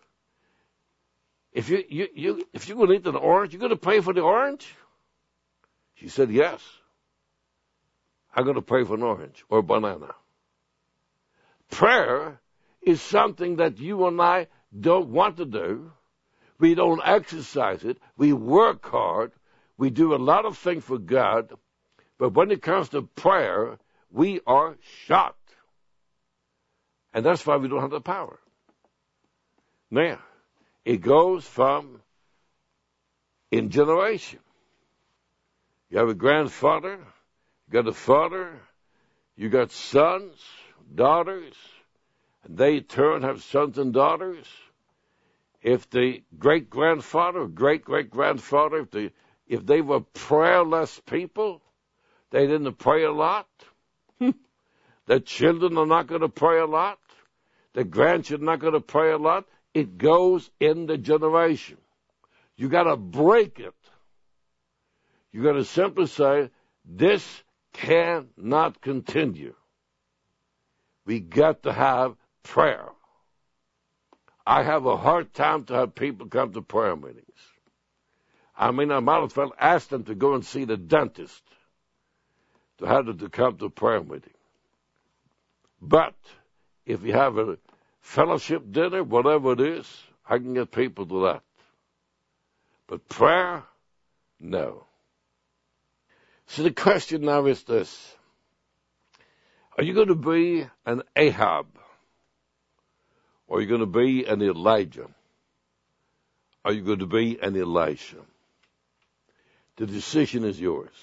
If you, you, you if you're going to eat an orange, you're going to pray for the orange? She said, "Yes. I'm going to pray for an orange or a banana." Prayer is something that you and I don't want to do. We don't exercise it. We work hard. We do a lot of things for God. But when it comes to prayer, we are shot. And that's why we don't have the power. Now, it goes from in generation. You have a grandfather, you got a father, you got sons, daughters, and they in turn have sons and daughters. If the great-grandfather or great-great-grandfather, if they, if they were prayerless people, they didn't pray a lot, their children are not going to pray a lot, their grandchildren are not going to pray a lot, it goes in the generation. You got to break it. You got to simply say, this cannot continue. We got to have prayer. I have a hard time to have people come to prayer meetings. I mean, I might as well ask them to go and see the dentist to have them to come to a prayer meeting. But if you have a fellowship dinner, whatever it is, I can get people to that. But prayer, no. So the question now is this. Are you going to be an Ahab? Or are you going to be an Elijah? Are you going to be an Elisha? The decision is yours.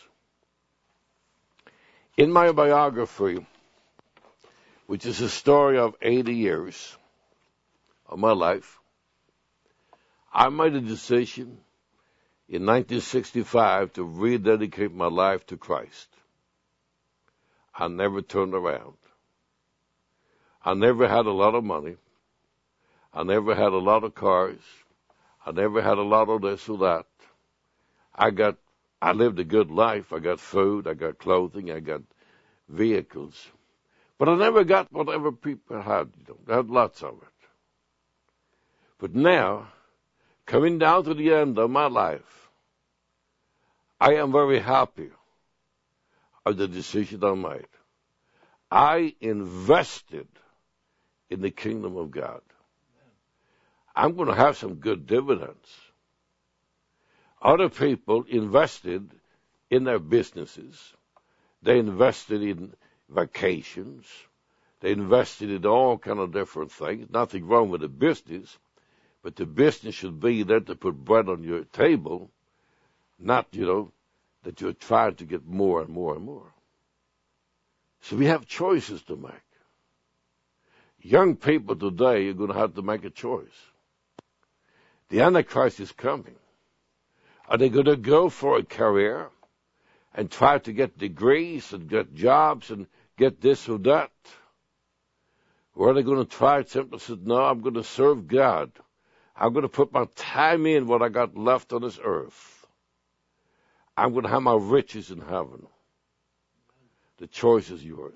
In my biography, which is a story of eighty years of my life, I made a decision in nineteen sixty-five to rededicate my life to Christ. I never turned around. I never had a lot of money. I never had a lot of cars. I never had a lot of this or that. I got, I lived a good life. I got food. I got clothing. I got vehicles. But I never got whatever people had. You know, I had lots of it. But now, coming down to the end of my life, I am very happy of the decision I made. I invested in the kingdom of God. I'm going to have some good dividends. Other people invested in their businesses. They invested in vacations. They invested in all kind of different things. Nothing wrong with the business, but the business should be there to put bread on your table, not, you know, that you're trying to get more and more and more. So we have choices to make. Young people today are going to have to make a choice. The Antichrist is coming. Are they going to go for a career and try to get degrees and get jobs and get this or that? Or are they going to try to simply say, no, I'm going to serve God. I'm going to put my time in what I got left on this earth. I'm going to have my riches in heaven. The choice is yours.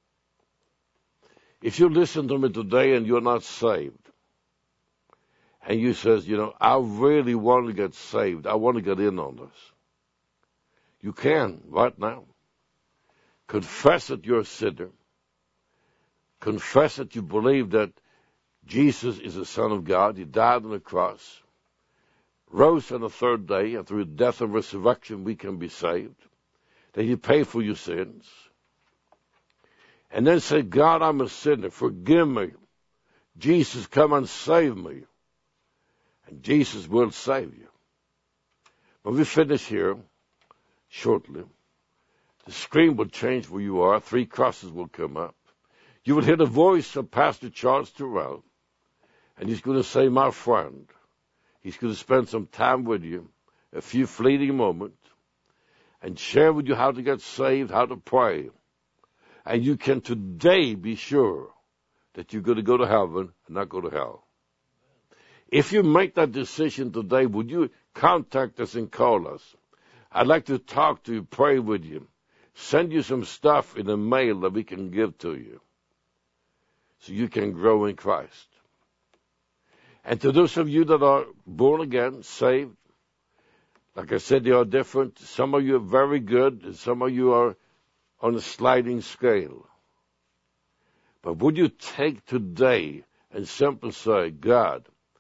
If you listen to me today and you're not saved, and you says, you know, I really want to get saved. I want to get in on this. You can right now. Confess that you're a sinner. Confess that you believe that Jesus is the Son of God. He died on the cross, rose on the third day, and through death and resurrection we can be saved. That He paid for your sins. And then say, God, I'm a sinner. Forgive me. Jesus, come and save me. And Jesus will save you. When we finish here, shortly, the screen will change where you are. Three crosses will come up. You will hear the voice of Pastor Charles Terrell. And he's going to say, my friend, he's going to spend some time with you, a few fleeting moments, and share with you how to get saved, how to pray. And you can today be sure that you're going to go to heaven and not go to hell. If you make that decision today, would you contact us and call us? I'd like to talk to you, pray with you, send you some stuff in the mail that we can give to you so you can grow in Christ. And to those of you that are born again, saved, like I said, they are different. Some of you are very good, and some of you are on a sliding scale. But would you take today and simply say, God,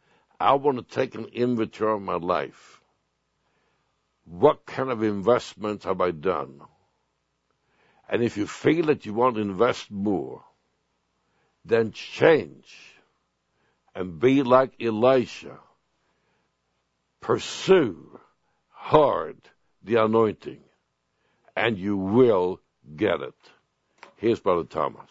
I want to take an inventory of my life. What kind of investments have I done? And if you feel that you want to invest more, then change and be like Elisha. Pursue hard the anointing, and you will get it. Here's Brother Thomas.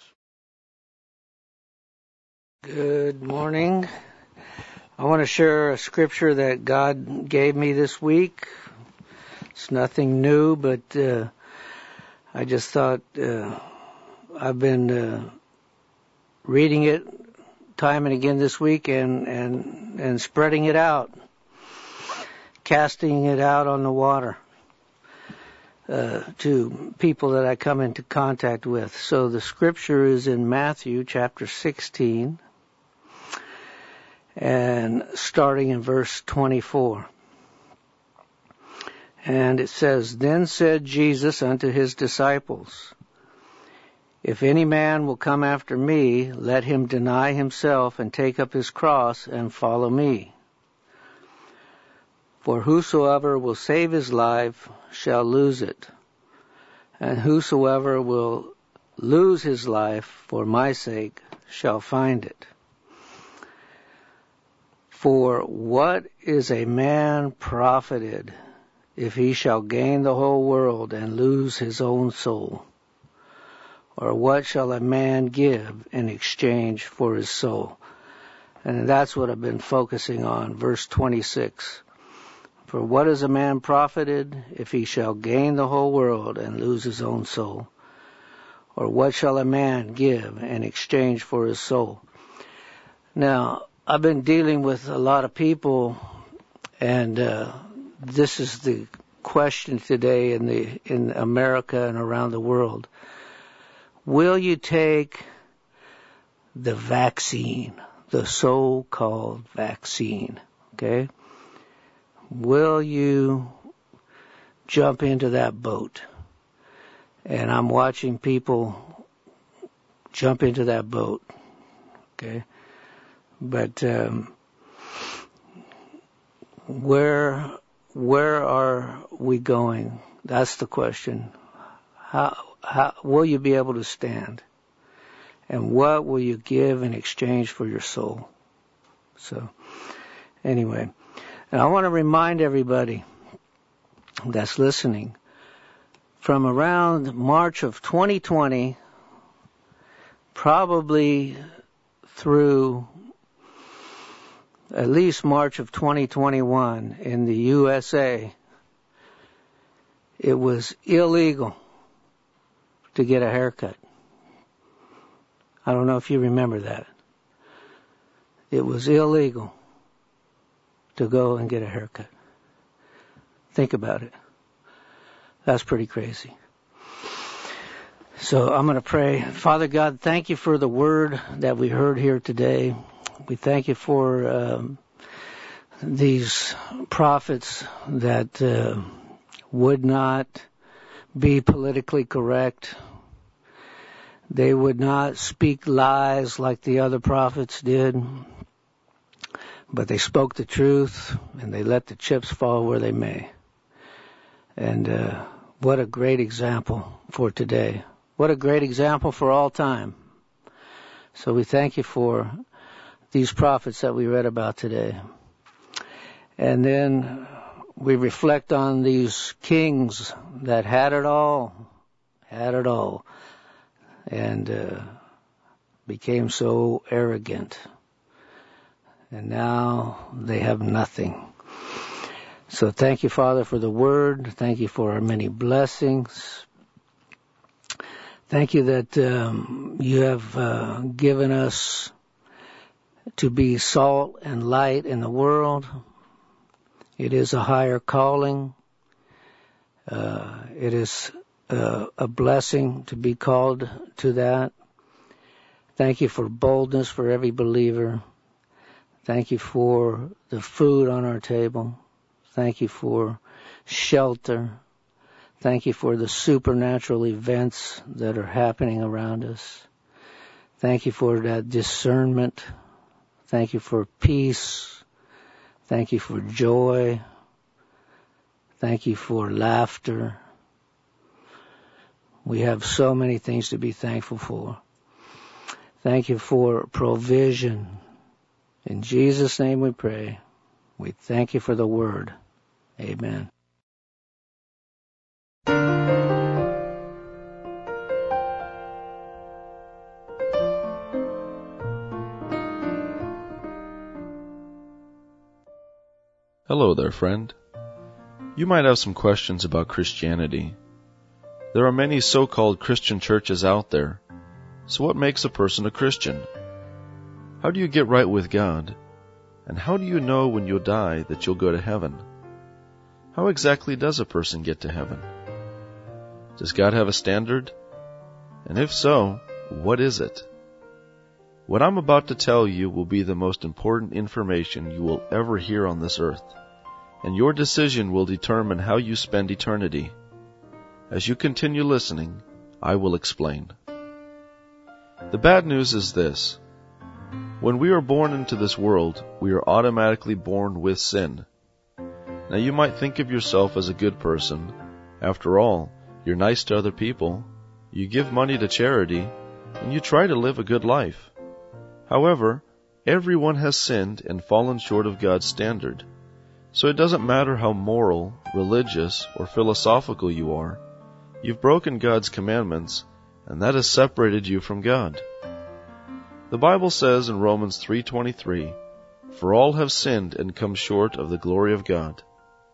Good morning. I want to share a scripture that God gave me this week. It's nothing new, but uh, I just thought uh, I've been uh, reading it time and again this week and, and, and spreading it out, casting it out on the water uh, to people that I come into contact with. So the scripture is in Matthew chapter sixteen, and starting in verse twenty-four. And it says, Then said Jesus unto his disciples, If any man will come after me, let him deny himself and take up his cross and follow me. For whosoever will save his life shall lose it, and whosoever will lose his life for my sake shall find it. For what is a man profited if he shall gain the whole world and lose his own soul? Or what shall a man give in exchange for his soul? And that's what I've been focusing on, verse twenty-six. For what is a man profited if he shall gain the whole world and lose his own soul? Or what shall a man give in exchange for his soul? Now, I've been dealing with a lot of people, and uh, this is the question today in the in America and around the world. Will you take the vaccine, the so-called vaccine, okay? Will you jump into that boat? And I'm watching people jump into that boat, okay? But um, where where are we going? That's the question. How how will you be able to stand? And what will you give in exchange for your soul? So, anyway, and I want to remind everybody that's listening, from around March of twenty twenty, probably through at least March of twenty twenty-one in the U S A, it was illegal to get a haircut. I don't know if you remember that. It was illegal to go and get a haircut. Think about it. That's pretty crazy. So I'm going to pray. Father God, thank you for the word that we heard here today. We thank you for um, these prophets that uh, would not be politically correct. They would not speak lies like the other prophets did, but they spoke the truth and they let the chips fall where they may. And uh, what a great example for today. What a great example for all time. So we thank you for these prophets that we read about today. And then we reflect on these kings that had it all, had it all, and uh, became so arrogant. And now they have nothing. So thank you, Father, for the word. Thank you for our many blessings. Thank you that um, you have uh, given us to be salt and light in the world. It is a higher calling. Uh, it is uh, a blessing to be called to that. Thank you for boldness for every believer. Thank you for the food on our table. Thank you for shelter. Thank you for the supernatural events that are happening around us. Thank you for that discernment. Thank you for peace. Thank you for joy. Thank you for laughter. We have so many things to be thankful for. Thank you for provision. In Jesus' name we pray. We thank you for the word. Amen. Hello there, friend. You might have some questions about Christianity. There are many so-called Christian churches out there. So what makes a person a Christian? How do you get right with God? And how do you know when you'll die that you'll go to heaven? How exactly does a person get to heaven? Does God have a standard? And if so, what is it? What I'm about to tell you will be the most important information you will ever hear on this earth, and your decision will determine how you spend eternity. As you continue listening, I will explain. The bad news is this. When we are born into this world, we are automatically born with sin. Now you might think of yourself as a good person. After all, you're nice to other people, you give money to charity, and you try to live a good life. However, everyone has sinned and fallen short of God's standard. So it doesn't matter how moral, religious, or philosophical you are, you've broken God's commandments, and that has separated you from God. The Bible says in Romans three twenty-three, "For all have sinned and come short of the glory of God."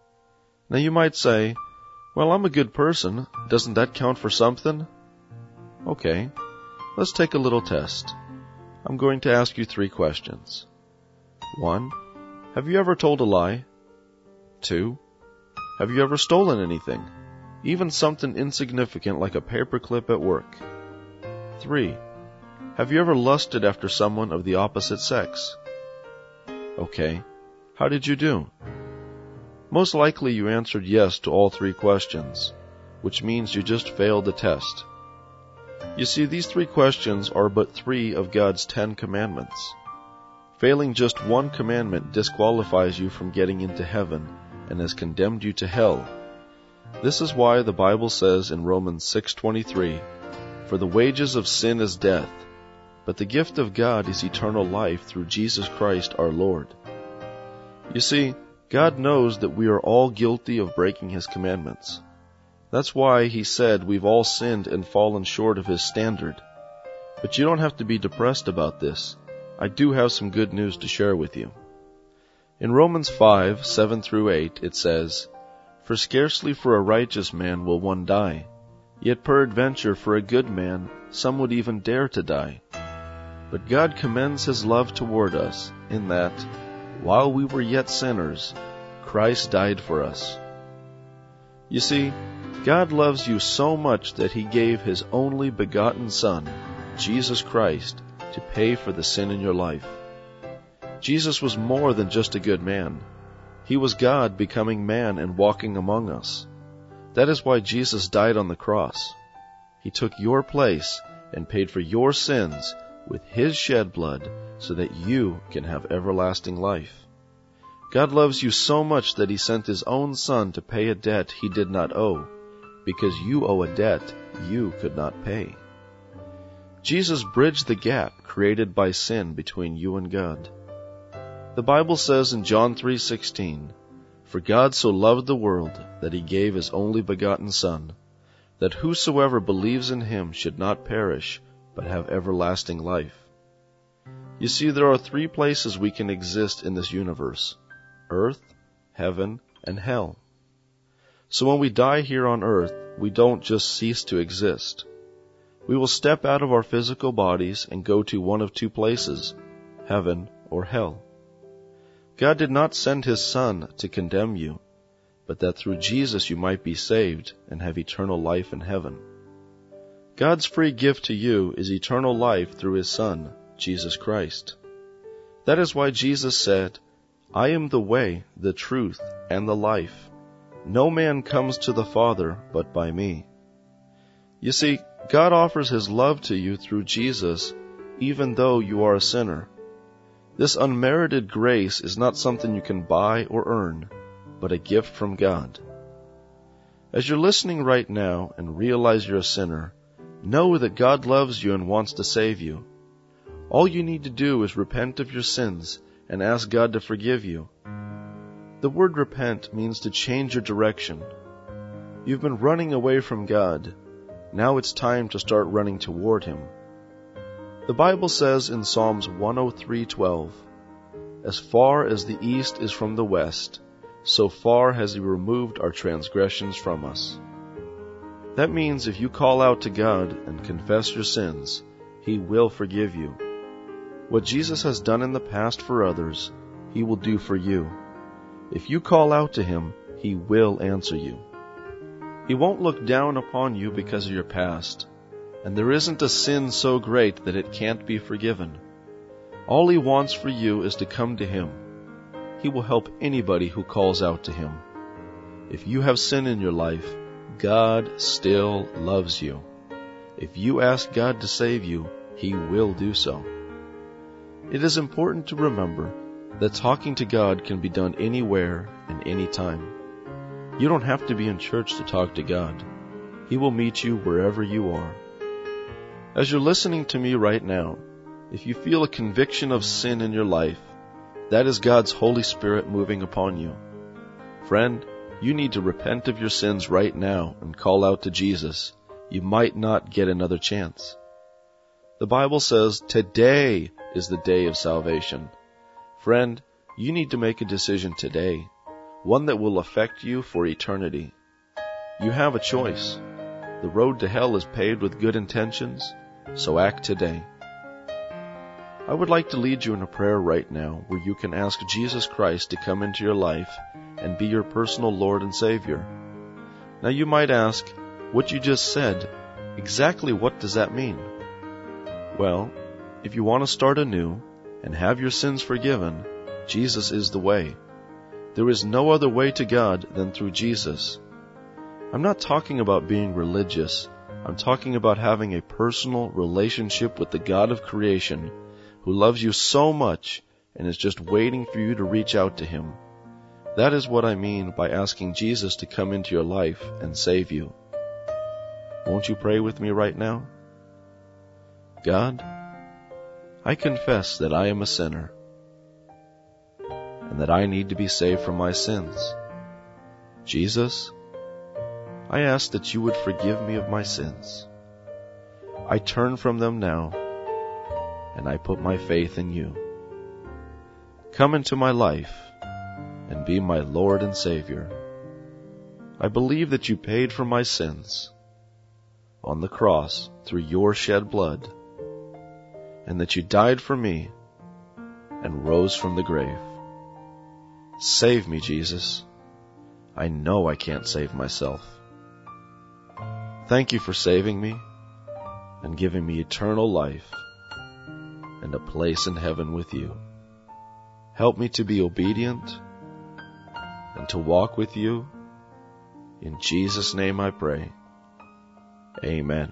Now you might say, "Well, I'm a good person. Doesn't that count for something?" Okay, let's take a little test. I'm going to ask you three questions. One, have you ever told a lie? Two, have you ever stolen anything? Even something insignificant like a paperclip at work. Three, have you ever lusted after someone of the opposite sex? Okay, how did you do? Most likely you answered yes to all three questions, which means you just failed the test. You see, these three questions are but three of God's Ten Commandments. Failing just one commandment disqualifies you from getting into heaven and has condemned you to hell. This is why the Bible says in Romans six twenty-three, "For the wages of sin is death, but the gift of God is eternal life through Jesus Christ our Lord." You see, God knows that we are all guilty of breaking His commandments. That's why He said we've all sinned and fallen short of His standard. But you don't have to be depressed about this. I do have some good news to share with you. In Romans five, seven through eight, it says, "For scarcely for a righteous man will one die, yet peradventure for a good man some would even dare to die. But God commends His love toward us, in that, while we were yet sinners, Christ died for us." You see, God loves you so much that He gave His only begotten Son, Jesus Christ, to pay for the sin in your life. Jesus was more than just a good man. He was God becoming man and walking among us. That is why Jesus died on the cross. He took your place and paid for your sins with His shed blood so that you can have everlasting life. God loves you so much that He sent His own Son to pay a debt He did not owe, because you owe a debt you could not pay. Jesus bridged the gap created by sin between you and God. The Bible says in John three sixteen, "For God so loved the world that He gave His only begotten Son, that whosoever believes in Him should not perish, but have everlasting life." You see, there are three places we can exist in this universe: earth, heaven, and hell. So when we die here on earth, we don't just cease to exist. We will step out of our physical bodies and go to one of two places, heaven or hell. God did not send His Son to condemn you, but that through Jesus you might be saved and have eternal life in heaven. God's free gift to you is eternal life through His Son, Jesus Christ. That is why Jesus said, "I am the way, the truth, and the life. No man comes to the Father but by me." You see, God offers His love to you through Jesus, even though you are a sinner. This unmerited grace is not something you can buy or earn, but a gift from God. As you're listening right now and realize you're a sinner, know that God loves you and wants to save you. All you need to do is repent of your sins and ask God to forgive you. The word repent means to change your direction. You've been running away from God. Now it's time to start running toward Him. The Bible says in Psalms one oh three twelve, "As far as the east is from the west, so far has He removed our transgressions from us." That means if you call out to God and confess your sins, He will forgive you. What Jesus has done in the past for others, He will do for you. If you call out to Him, He will answer you. He won't look down upon you because of your past, and there isn't a sin so great that it can't be forgiven. All He wants for you is to come to Him. He will help anybody who calls out to Him. If you have sin in your life, God still loves you. If you ask God to save you, He will do so. It is important to remember that talking to God can be done anywhere and anytime. You don't have to be in church to talk to God. He will meet you wherever you are. As you're listening to me right now, if you feel a conviction of sin in your life, that is God's Holy Spirit moving upon you. Friend, you need to repent of your sins right now and call out to Jesus. You might not get another chance. The Bible says today is the day of salvation. Friend, you need to make a decision today, one that will affect you for eternity. You have a choice. The road to hell is paved with good intentions, so act today. I would like to lead you in a prayer right now where you can ask Jesus Christ to come into your life and be your personal Lord and Savior. Now you might ask, what you just said, exactly what does that mean? Well, if you want to start anew and have your sins forgiven, Jesus is the way. There is no other way to God than through Jesus. I'm not talking about being religious. I'm talking about having a personal relationship with the God of creation who loves you so much and is just waiting for you to reach out to Him. That is what I mean by asking Jesus to come into your life and save you. Won't you pray with me right now? God, I confess that I am a sinner and that I need to be saved from my sins. Jesus, I ask that you would forgive me of my sins. I turn from them now, and I put my faith in you. Come into my life and be my Lord and Savior. I believe that you paid for my sins on the cross through your shed blood, and that you died for me and rose from the grave. Save me, Jesus. I know I can't save myself. Thank you for saving me and giving me eternal life and a place in heaven with you. Help me to be obedient and to walk with you. In Jesus' name I pray. Amen.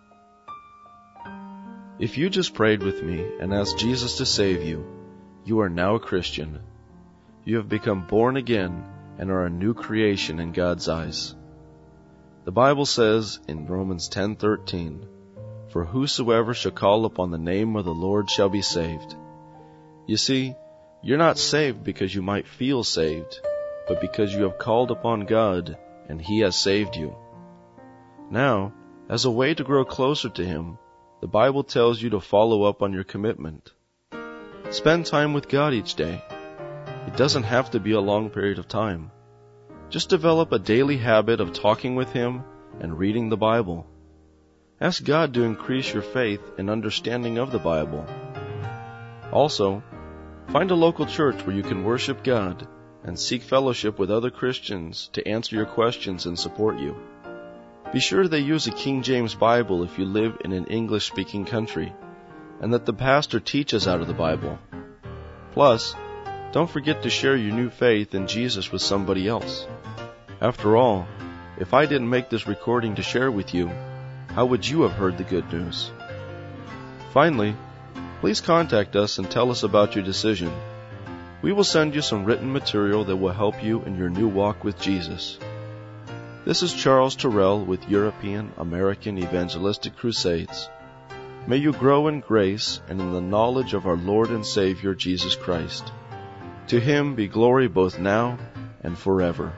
If you just prayed with me and asked Jesus to save you, you are now a Christian. You have become born again and are a new creation in God's eyes. The Bible says in Romans ten thirteen, "For whosoever shall call upon the name of the Lord shall be saved." You see, you're not saved because you might feel saved, but because you have called upon God and He has saved you. Now, as a way to grow closer to Him, the Bible tells you to follow up on your commitment. Spend time with God each day. It doesn't have to be a long period of time. Just develop a daily habit of talking with Him and reading the Bible. Ask God to increase your faith and understanding of the Bible. Also, find a local church where you can worship God and seek fellowship with other Christians to answer your questions and support you. Be sure they use a King James Bible if you live in an English-speaking country, and that the pastor teaches out of the Bible. Plus, don't forget to share your new faith in Jesus with somebody else. After all, if I didn't make this recording to share with you, how would you have heard the good news? Finally, please contact us and tell us about your decision. We will send you some written material that will help you in your new walk with Jesus. This is Charles Terrell with European American Evangelistic Crusades. May you grow in grace and in the knowledge of our Lord and Savior Jesus Christ. To Him be glory both now and forever.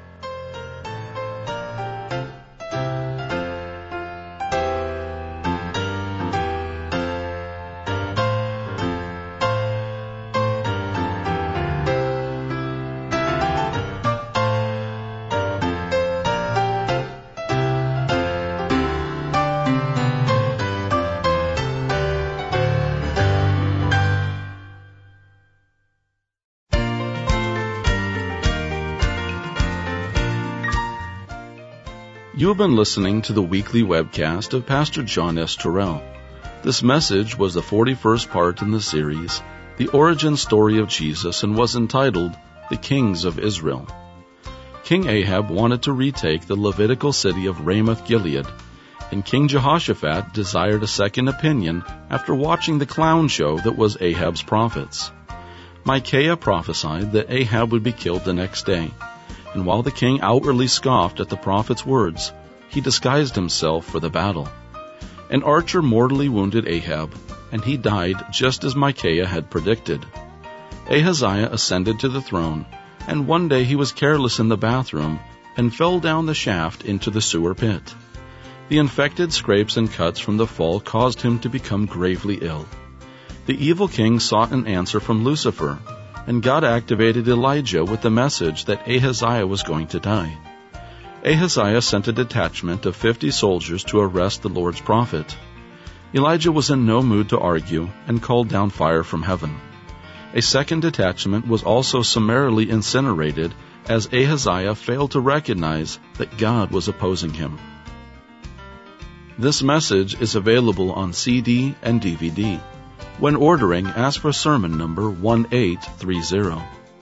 You have been listening to the weekly webcast of Pastor John S. Terrell. This message was the forty-first part in the series, The Origin Story of Jesus, and was entitled, The Kings of Israel. King Ahab wanted to retake the Levitical city of Ramoth-Gilead, and King Jehoshaphat desired a second opinion after watching the clown show that was Ahab's prophets. Micaiah prophesied that Ahab would be killed the next day. And while the king outwardly scoffed at the prophet's words, he disguised himself for the battle. An archer mortally wounded Ahab, and he died just as Micaiah had predicted. Ahaziah ascended to the throne, and one day he was careless in the bathroom and fell down the shaft into the sewer pit. The infected scrapes and cuts from the fall caused him to become gravely ill. The evil king sought an answer from Lucifer, and God activated Elijah with the message that Ahaziah was going to die. Ahaziah sent a detachment of fifty soldiers to arrest the Lord's prophet. Elijah was in no mood to argue and called down fire from heaven. A second detachment was also summarily incinerated as Ahaziah failed to recognize that God was opposing him. This message is available on C D and D V D. When ordering, ask for sermon number one eight three zero.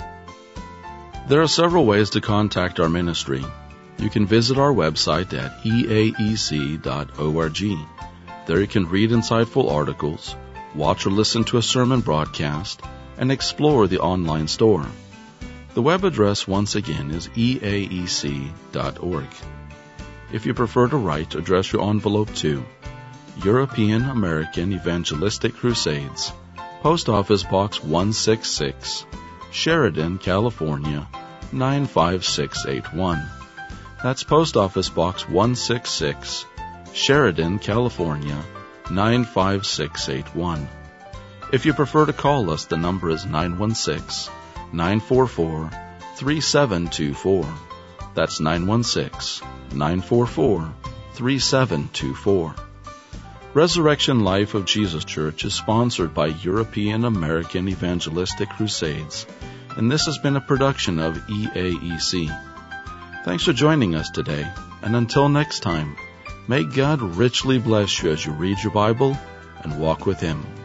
There are several ways to contact our ministry. You can visit our website at e a e c dot org. There you can read insightful articles, watch or listen to a sermon broadcast, and explore the online store. The web address once again is e a e c dot org. If you prefer to write, address your envelope to European American Evangelistic Crusades, Post Office Box one sixty-six, Sheridan, California, nine five six eight one. That's Post Office Box one sixty-six, Sheridan, California, nine five six eight one. If you prefer to call us, the number is nine one six, nine four four, three seven two four. That's nine one six, nine four four, three seven two four. Resurrection Life of Jesus Church is sponsored by European American Evangelistic Crusades, and this has been a production of E A E C. Thanks for joining us today, and until next time, may God richly bless you as you read your Bible and walk with Him.